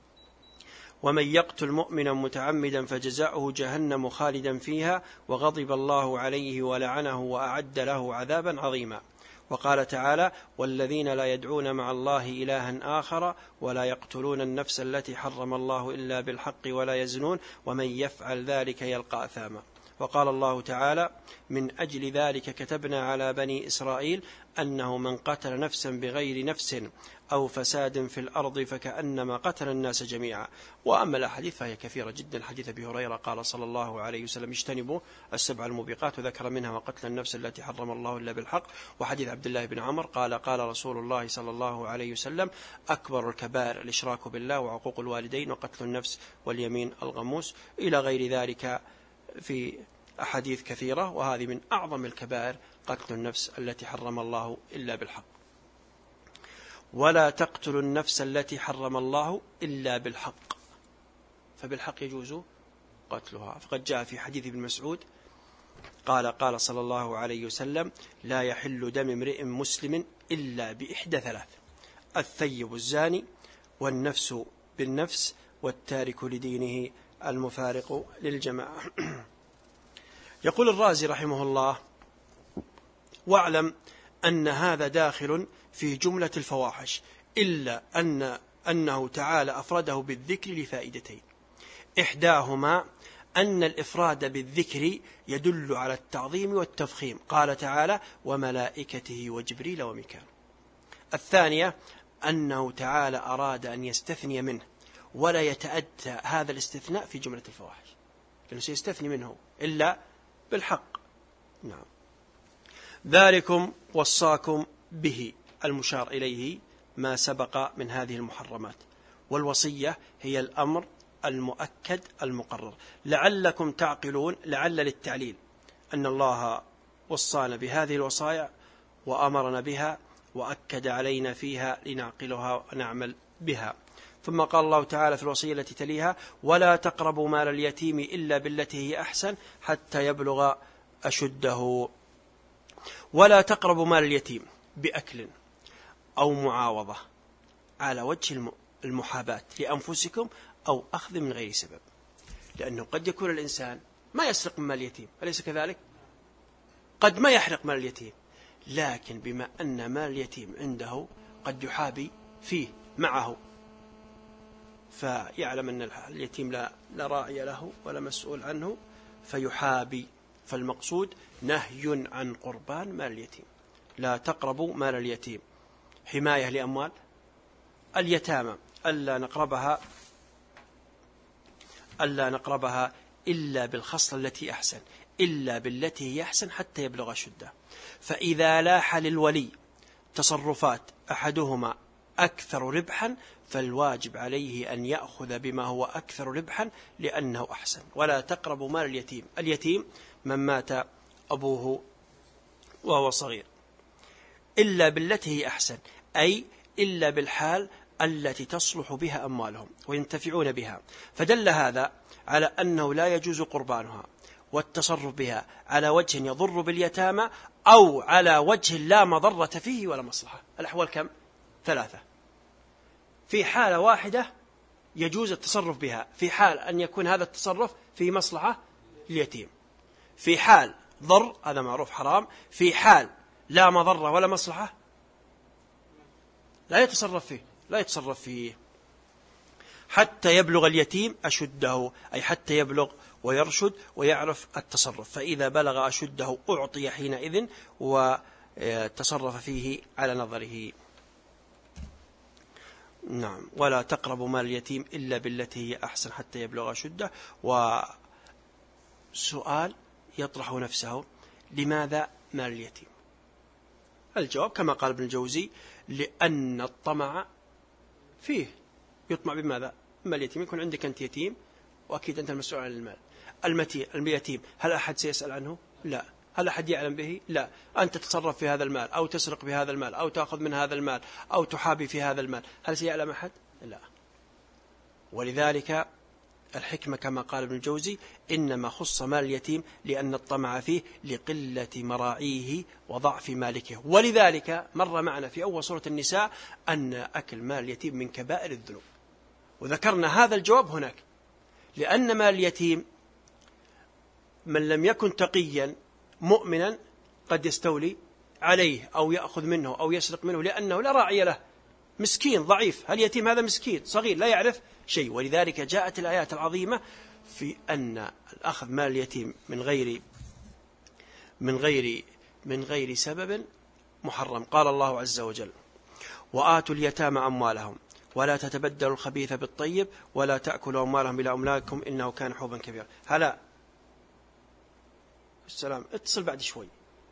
ومن يقتل مؤمنا متعمدا فجزاؤه جهنم خالدا فيها وغضب الله عليه ولعنه وأعد له عذابا عظيما. وقال تعالى: والذين لا يدعون مع الله إلها آخر ولا يقتلون النفس التي حرم الله إلا بالحق ولا يزنون ومن يفعل ذلك يلقى أثاما. وقال الله تعالى: من أجل ذلك كتبنا على بني إسرائيل أنه من قتل نفسا بغير نفس أو فساد في الأرض فكأنما قتل الناس جميعا. وأما الأحاديث فهي كثيرة جدا. حديث أبي هريرة قال صلى الله عليه وسلم: اجتنبوا السبع الموبقات، وذكر منها وقتل النفس التي حرم الله إلا بالحق. وحديث عبد الله بن عمر قال: قال رسول الله صلى الله عليه وسلم: أكبر الكبائر الإشراك بالله وعقوق الوالدين وقتل النفس واليمين الغموس، إلى غير ذلك في أحاديث كثيرة. وهذه من أعظم الكبائر قتل النفس التي حرم الله إلا بالحق. ولا تقتلوا النفس التي حرم الله إلا بالحق، فبالحق يجوز قتلها. فقد جاء في حديث ابن مسعود قال: قال صلى الله عليه وسلم: لا يحل دم امرئ مسلم إلا بإحدى ثلاث: الثيب الزاني والنفس بالنفس والتارك لدينه المفارق للجماعة. يقول الرازي رحمه الله: واعلم أن هذا داخل في جملة الفواحش، إلا أن أنه تعالى أفرده بالذكر لفائدتين: إحداهما أن الإفراد بالذكر يدل على التعظيم والتفخيم، قال تعالى: وملائكته وجبريل وميكال. الثانية أنه تعالى أراد أن يستثني منه ولا يتأتى هذا الاستثناء في جملة الفواحش، لأنه سيستثني منه إلا بالحق. نعم. ذلكم وصاكم به، المشار إليه ما سبق من هذه المحرمات، والوصية هي الأمر المؤكد المقرر. لعلكم تعقلون، لعل للتعليل، أن الله وصانا بهذه الوصايا وأمرنا بها وأكد علينا فيها لنعقلها ونعمل بها. ثم قال الله تعالى في الوصية التي تليها: ولا تقربوا مال اليتيم إلا بالتي هي أحسن حتى يبلغ أشده. ولا تقربوا مال اليتيم بأكل أو معاوضة على وجه المحاباة لأنفسكم أو أخذ من غير سبب، لأنه قد يكون الإنسان ما يسرق من مال اليتيم، أليس كذلك؟ قد ما يحرق مال اليتيم، لكن بما أن مال اليتيم عنده قد يحابي فيه معه، فيعلم أن اليتيم لا, لا راعي له ولا مسؤول عنه فيحابي. فالمقصود نهي عن قربان مال اليتيم. لا تقربوا مال اليتيم، حماية لأموال اليتامى، ألا نقربها ألا نقربها إلا بالخصلة التي أحسن، إلا بالتي هي أحسن حتى يبلغ شده. فإذا لاح للولي تصرفات أحدهما أكثر ربحا فالواجب عليه أن يأخذ بما هو أكثر ربحا لأنه أحسن. ولا تقربوا مال اليتيم، اليتيم من مات أبوه وهو صغير، إلا بالتي هي أحسن، أي إلا بالحال التي تصلح بها أموالهم وينتفعون بها. فدل هذا على أنه لا يجوز قربانها والتصرف بها على وجه يضر باليتامى أو على وجه لا مضرة فيه ولا مصلحة. الأحوال كم؟ ثلاثة. في حالة واحدة يجوز التصرف بها، في حال أن يكون هذا التصرف في مصلحة اليتيم، في حال ضر هذا معروف حرام، في حال لا مضرة ولا مصلحة لا يتصرف فيه لا يتصرف فيه حتى يبلغ اليتيم أشده، أي حتى يبلغ ويرشد ويعرف التصرف. فإذا بلغ أشده أعطي حينئذ وتصرف فيه على نظره. نعم. ولا تقربوا مال اليتيم إلا بالتي هي أحسن حتى يبلغ أشده. وسؤال يطرح نفسه: لماذا مال اليتيم؟ الجواب كما قال ابن الجوزي: لأن الطمع فيه. يطمع بماذا؟ مال اليتيم. يكون عندك أنت يتيم وأكيد أنت المسؤول عن المال. اليتيم هل أحد سيسأل عنه؟ لا. هل أحد يعلم به؟ لا. أنت تتصرف في هذا المال أو تسرق بهذا المال أو تأخذ من هذا المال أو تحابي في هذا المال، هل سيعلم أحد؟ لا. ولذلك الحكمة كما قال ابن الجوزي: إنما خص مال اليتيم لأن الطمع فيه لقلة مراعيه وضعف مالكه. ولذلك مر معنا في أول سورة النساء أن أكل مال اليتيم من كبائر الذنوب، وذكرنا هذا الجواب هناك، لأن مال اليتيم من لم يكن تقيا مؤمنا قد يستولي عليه أو يأخذ منه أو يسرق منه لأنه لا راعي له، مسكين ضعيف. هل يتيم هذا مسكين صغير لا يعرف شيء. ولذلك جاءت الآيات العظيمة في أن الأخذ مال اليتيم من غير من غير من غير سبب محرم. قال الله عز وجل: وآتوا اليتامى أموالهم ولا تتبدلوا الخبيث بالطيب ولا تأكلوا أموالهم إلى أملاككم إنه كان حوبا كبيرا. هلا السلام، اتصل بعد شوي.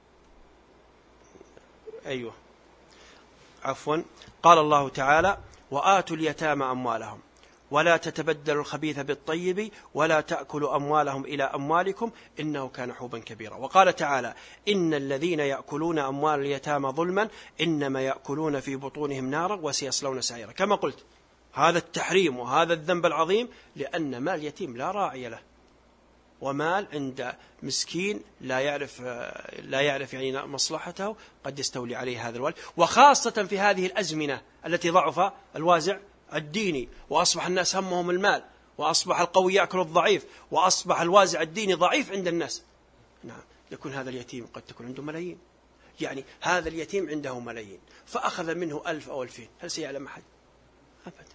أيوه عفوا. قال الله تعالى: وآتوا اليتامى أموالهم ولا تتبدلوا الخبيث بالطيب ولا تأكلوا أموالهم إلى أموالكم إنه كان حوبا كبيرا. وقال تعالى: إن الذين يأكلون أموال اليتامى ظلما إنما يأكلون في بطونهم نارا وسيصلون سعيرا. كما قلت هذا التحريم وهذا الذنب العظيم لأن مال اليتيم لا راعي له، ومال عند مسكين لا يعرف لا يعرف يعني مصلحته قد يستولي عليه هذا الوالد. وخاصة في هذه الأزمنة التي ضعف الوازع الديني وأصبح الناس همهم المال وأصبح القوي يأكل الضعيف وأصبح الوازع الديني ضعيف عند الناس. نعم. يكون هذا اليتيم قد تكون عنده ملايين، يعني هذا اليتيم عنده ملايين فأخذ منه ألف أو ألفين، هل سيعلم أحد؟ أبدا.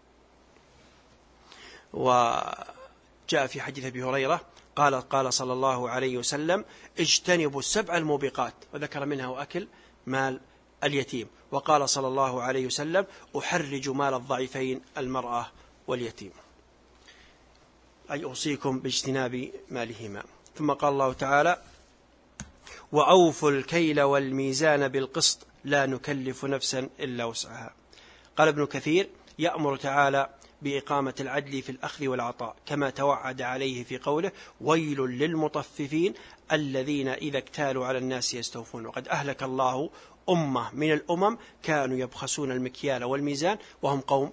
وجاء في حديث أبي هريرة قال قال صلى الله عليه وسلم: اجتنبوا السبع الموبقات، وذكر منها أكل مال اليتيم. وقال صلى الله عليه وسلم أحرج مال الضعيفين المرأة واليتيم، أي أوصيكم باجتناب مالهما. ثم قال الله تعالى وأوفوا الكيل والميزان بالقسط لا نكلف نفسا إلا وسعها. قال ابن كثير يأمر تعالى بإقامة العدل في الأخذ والعطاء كما توعد عليه في قوله ويل للمطففين الذين إذا اكتالوا على الناس يستوفون. وقد أهلك الله أمة من الأمم كانوا يبخسون المكيال والميزان وهم قوم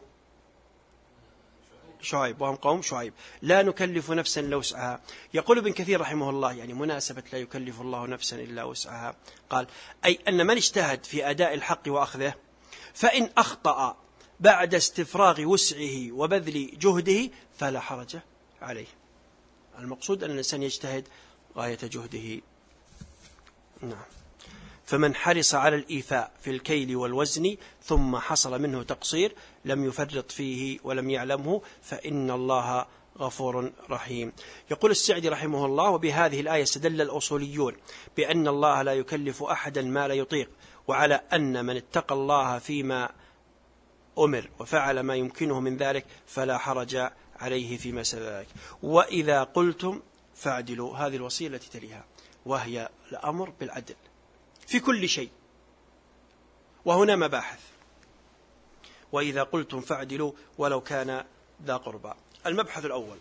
شعيب وهم قوم شعيب لا نكلف نفسا إلا وسعها. يقول ابن كثير رحمه الله يعني مناسبة لا يكلف الله نفسا إلا وسعها، قال أي أن من اجتهد في أداء الحق وأخذه فإن أخطأ بعد استفراغ وسعه وبذل جهده فلا حرج عليه. المقصود أن الإنسان يجتهد غاية جهده. نعم. فمن حرص على الإيفاء في الكيل والوزن ثم حصل منه تقصير لم يفرط فيه ولم يعلمه فإن الله غفور رحيم. يقول السعدي رحمه الله وبهذه الآية استدل الأصوليون بأن الله لا يكلف أحدا ما لا يطيق، وعلى أن من اتقى الله فيما أمر وفعل ما يمكنه من ذلك فلا حرج عليه فيما سوى ذلك. وإذا قلتم فاعدلوا، هذه الوصية التي تليها وهي الأمر بالعدل في كل شيء، وهنا مباحث. وإذا قلتم فاعدلوا ولو كان ذا قربى. المبحث الأول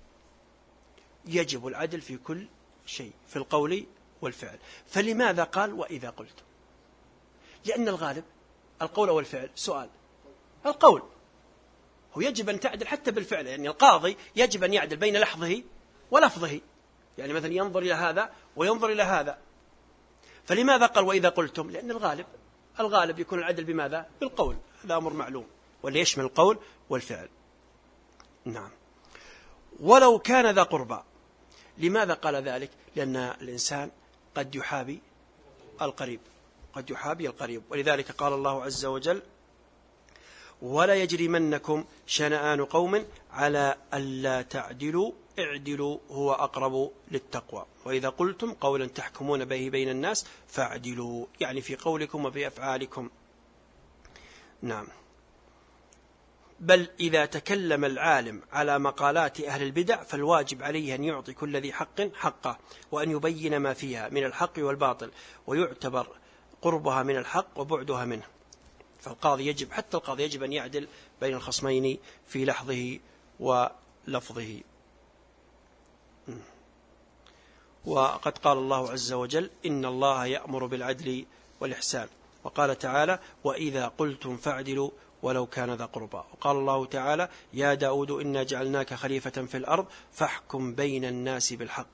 يجب العدل في كل شيء في القول والفعل. فلماذا قال وإذا قلتم؟ لأن الغالب القول والفعل. سؤال القول هو يجب أن تعدل حتى بالفعل، يعني القاضي يجب أن يعدل بين لحظه ولفظه، يعني مثلا ينظر إلى هذا وينظر إلى هذا. فلماذا قال وإذا قلتم؟ لأن الغالب الغالب يكون العدل بماذا؟ بالقول، هذا أمر معلوم واللي يشمل القول والفعل. نعم. ولو كان ذا قربى. لماذا قال ذلك؟ لأن الإنسان قد يحابي القريب قد يحابي القريب ولذلك قال الله عز وجل ولا يجرمنكم شنآن قوم على ألا تعدلوا اعدلوا هو أقرب للتقوى. وإذا قلتم قولا تحكمون به بين الناس فاعدلوا، يعني في قولكم وفي أفعالكم. نعم. بل إذا تكلم العالم على مقالات أهل البدع فالواجب عليه أن يعطي كل ذي حق حقه وأن يبين ما فيها من الحق والباطل، ويعتبر قربها من الحق وبعدها منه. فالقاضي يجب حتى القاضي يجب أن يعدل بين الخصمين في لحظه ولفظه. وقد قال الله عز وجل إن الله يأمر بالعدل والإحسان، وقال تعالى وإذا قلتم فاعدلوا ولو كان ذا قربى. وقال الله تعالى يا داود إنا جعلناك خليفة في الأرض فاحكم بين الناس بالحق.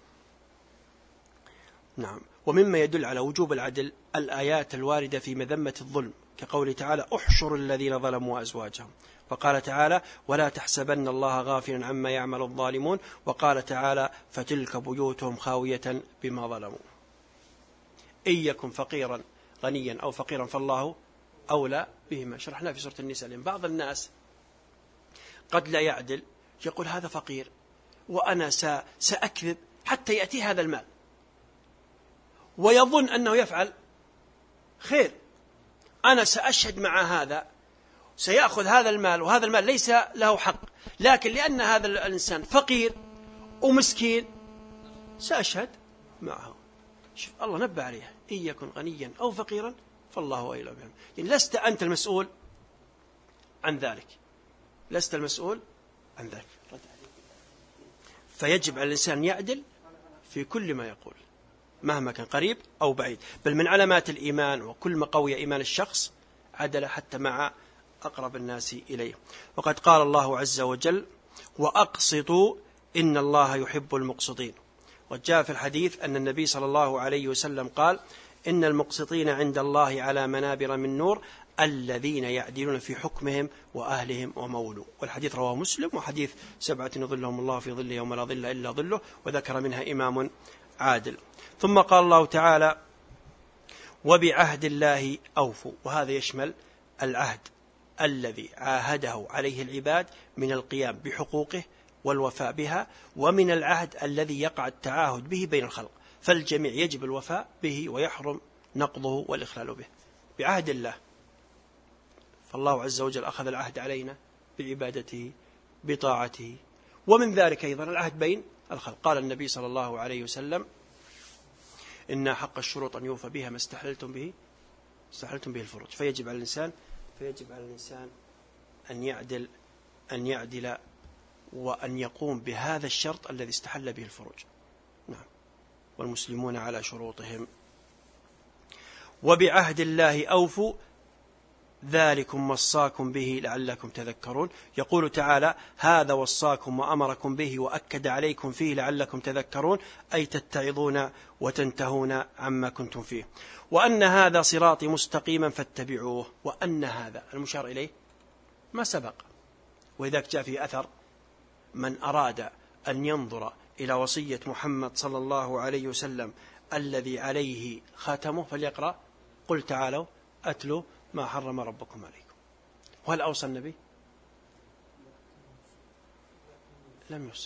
نعم. ومما يدل على وجوب العدل الآيات الواردة في مذمة الظلم كقول تعالى احشر الذين ظلموا وأزواجهم، وقال تعالى ولا تحسبن الله غافلا عما يعمل الظالمون، وقال تعالى فتلك بيوتهم خاوية بما ظلموا. إن يكن فقيرا غنيا أو فقيرا فالله أولى بهما. شرحنا في سورة النساء لأن بعض الناس قد لا يعدل، يقول هذا فقير وأنا سأكذب حتى يأتي هذا المال، ويظن أنه يفعل خير. أنا سأشهد مع هذا سيأخذ هذا المال وهذا المال ليس له حق، لكن لأن هذا الإنسان فقير ومسكين سأشهد معه. شوف الله نبه عليه إن يكن غنيا أو فقيرا فالله أولى بهم. يعني لست أنت المسؤول عن ذلك، لست المسؤول عن ذلك. فيجب على الإنسان يعدل في كل ما يقول مهما كان قريب أو بعيد. بل من علامات الإيمان وكل ما قوي إيمان الشخص عدل حتى مع أقرب الناس إليه. وقد قال الله عز وجل وأقسطوا إن الله يحب المقسطين. وجاء في الحديث أن النبي صلى الله عليه وسلم قال إن المقسطين عند الله على منابر من نور الذين يعدلون في حكمهم وأهلهم ومولوا. والحديث رواه مسلم، وحديث سبعة يظلهم الله في ظله يوم لا ظل إلا ظله، وذكر منها إمام عادل. ثم قال الله تعالى وبعهد الله أوفوا، وهذا يشمل العهد الذي عاهده عليه العباد من القيام بحقوقه والوفاء بها، ومن العهد الذي يقع التعاهد به بين الخلق، فالجميع يجب الوفاء به ويحرم نقضه والإخلال به بعهد الله. فالله عز وجل أخذ العهد علينا بعبادته بطاعته، ومن ذلك أيضا العهد بين الخلق. قال النبي صلى الله عليه وسلم: إن حق الشروط أن يوفى بها ما استحللتم به استحللتم به الفروج. فيجب على الإنسان فيجب على الإنسان أن يعدل أن يعدل وأن يقوم بهذا الشرط الذي استحل به الفروج. نعم. والمسلمون على شروطهم. وبعهد الله أوفوا ذلكم وصاكم به لعلكم تذكرون. يقول تعالى: هذا وصاكم وأمركم به وأكد عليكم فيه لعلكم تذكرون، أي تتعظون وتنتهون عما كنتم فيه. وأن هذا صراطي مستقيما فاتبعوه. وأن هذا المشار إليه ما سبق، وإذا جاء في أثر: من أراد أن ينظر إلى وصية محمد صلى الله عليه وسلم الذي عليه خاتمه فليقرأ قل تعالوا أتلوا ما حرم ربكم عليكم. وهل أوصى النبي؟ لم يوصي.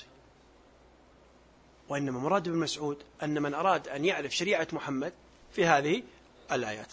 وإنما مراد ابن مسعود أن من أراد أن يعرف شريعة محمد في هذه الآيات.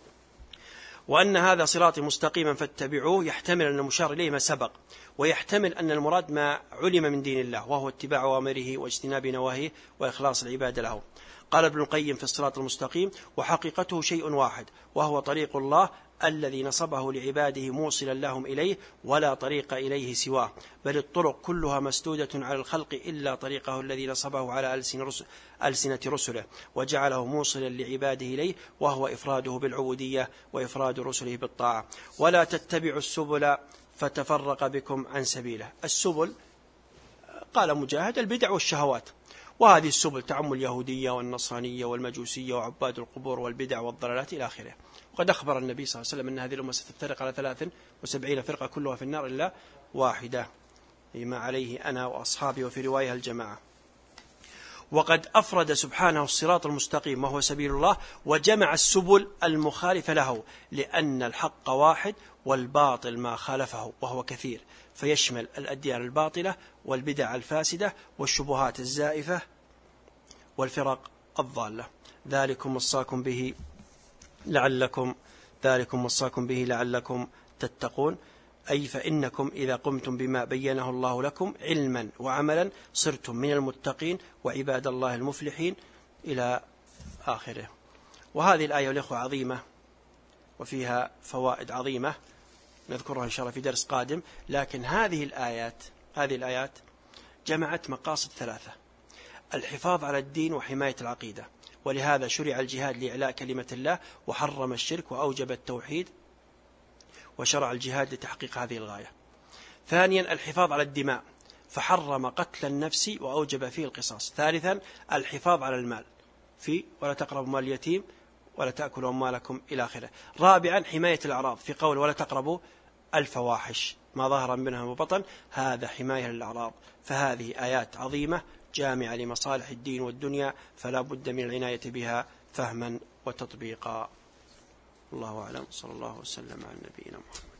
وأن هذا صراطي مستقيما فاتبعوه يحتمل أن المشار إليه ما سبق، ويحتمل أن المراد ما علم من دين الله، وهو اتباع أوامره واجتناب نواهيه وإخلاص العبادة له. قال ابن القيم في الصراط المستقيم: وحقيقته شيء واحد، وهو طريق الله الذي نصبه لعباده موصلا لهم إليه، ولا طريق إليه سواه، بل الطرق كلها مسدودة على الخلق إلا طريقه الذي نصبه على ألسنة رسله وجعله موصلا لعباده إليه، وهو إفراده بالعبودية وإفراد رسله بالطاعة. ولا تتبعوا السبل فتفرق بكم عن سبيله. السبل قال مجاهد: البدع والشهوات. وهذه السبل تعم اليهودية والنصرانية والمجوسية وعباد القبور والبدع والضلالات إلى آخره. وقد أخبر النبي صلى الله عليه وسلم أن هذه الأمة ستفترق على ثلاث وسبعين فرقة كلها في النار إلا واحدة، لما عليه أنا وأصحابي، وفي رواية الجماعة. وقد أفرد سبحانه الصراط المستقيم وهو سبيل الله، وجمع السبل المخالفة له، لأن الحق واحد والباطل ما خالفه وهو كثير، فيشمل الأديان الباطلة والبدع الفاسدة والشبهات الزائفة والفرق الضالة. ذلكم وصاكم به لعلكم ذلكم وصاكم به لعلكم تتقون، أي فإنكم إذا قمتم بما بينه الله لكم علما وعملا صرتم من المتقين وعباد الله المفلحين إلى آخره. وهذه الآية والإخوة عظيمة وفيها فوائد عظيمة نذكرها إن شاء الله في درس قادم. لكن هذه الآيات هذه الآيات جمعت مقاصد ثلاثة: الحفاظ على الدين وحماية العقيدة، ولهذا شرع الجهاد لإعلاء كلمة الله، وحرم الشرك وأوجب التوحيد، وشرع الجهاد لتحقيق هذه الغاية. ثانيا الحفاظ على الدماء، فحرم قتل النفس وأوجب فيه القصاص. ثالثا الحفاظ على المال، في ولا تقربوا مال اليتيم ولا تأكلوا أموالكم إلى آخره. رابعا حماية الأعراض، في قول ولا تقربوا الفواحش ما ظهر منها وبطن، هذا حماية للأعراض. فهذه آيات عظيمة جامعة لمصالح الدين والدنيا، فلا بد من العناية بها فهما وتطبيقا. الله أعلم، صلى الله وسلم على نبينا محمد.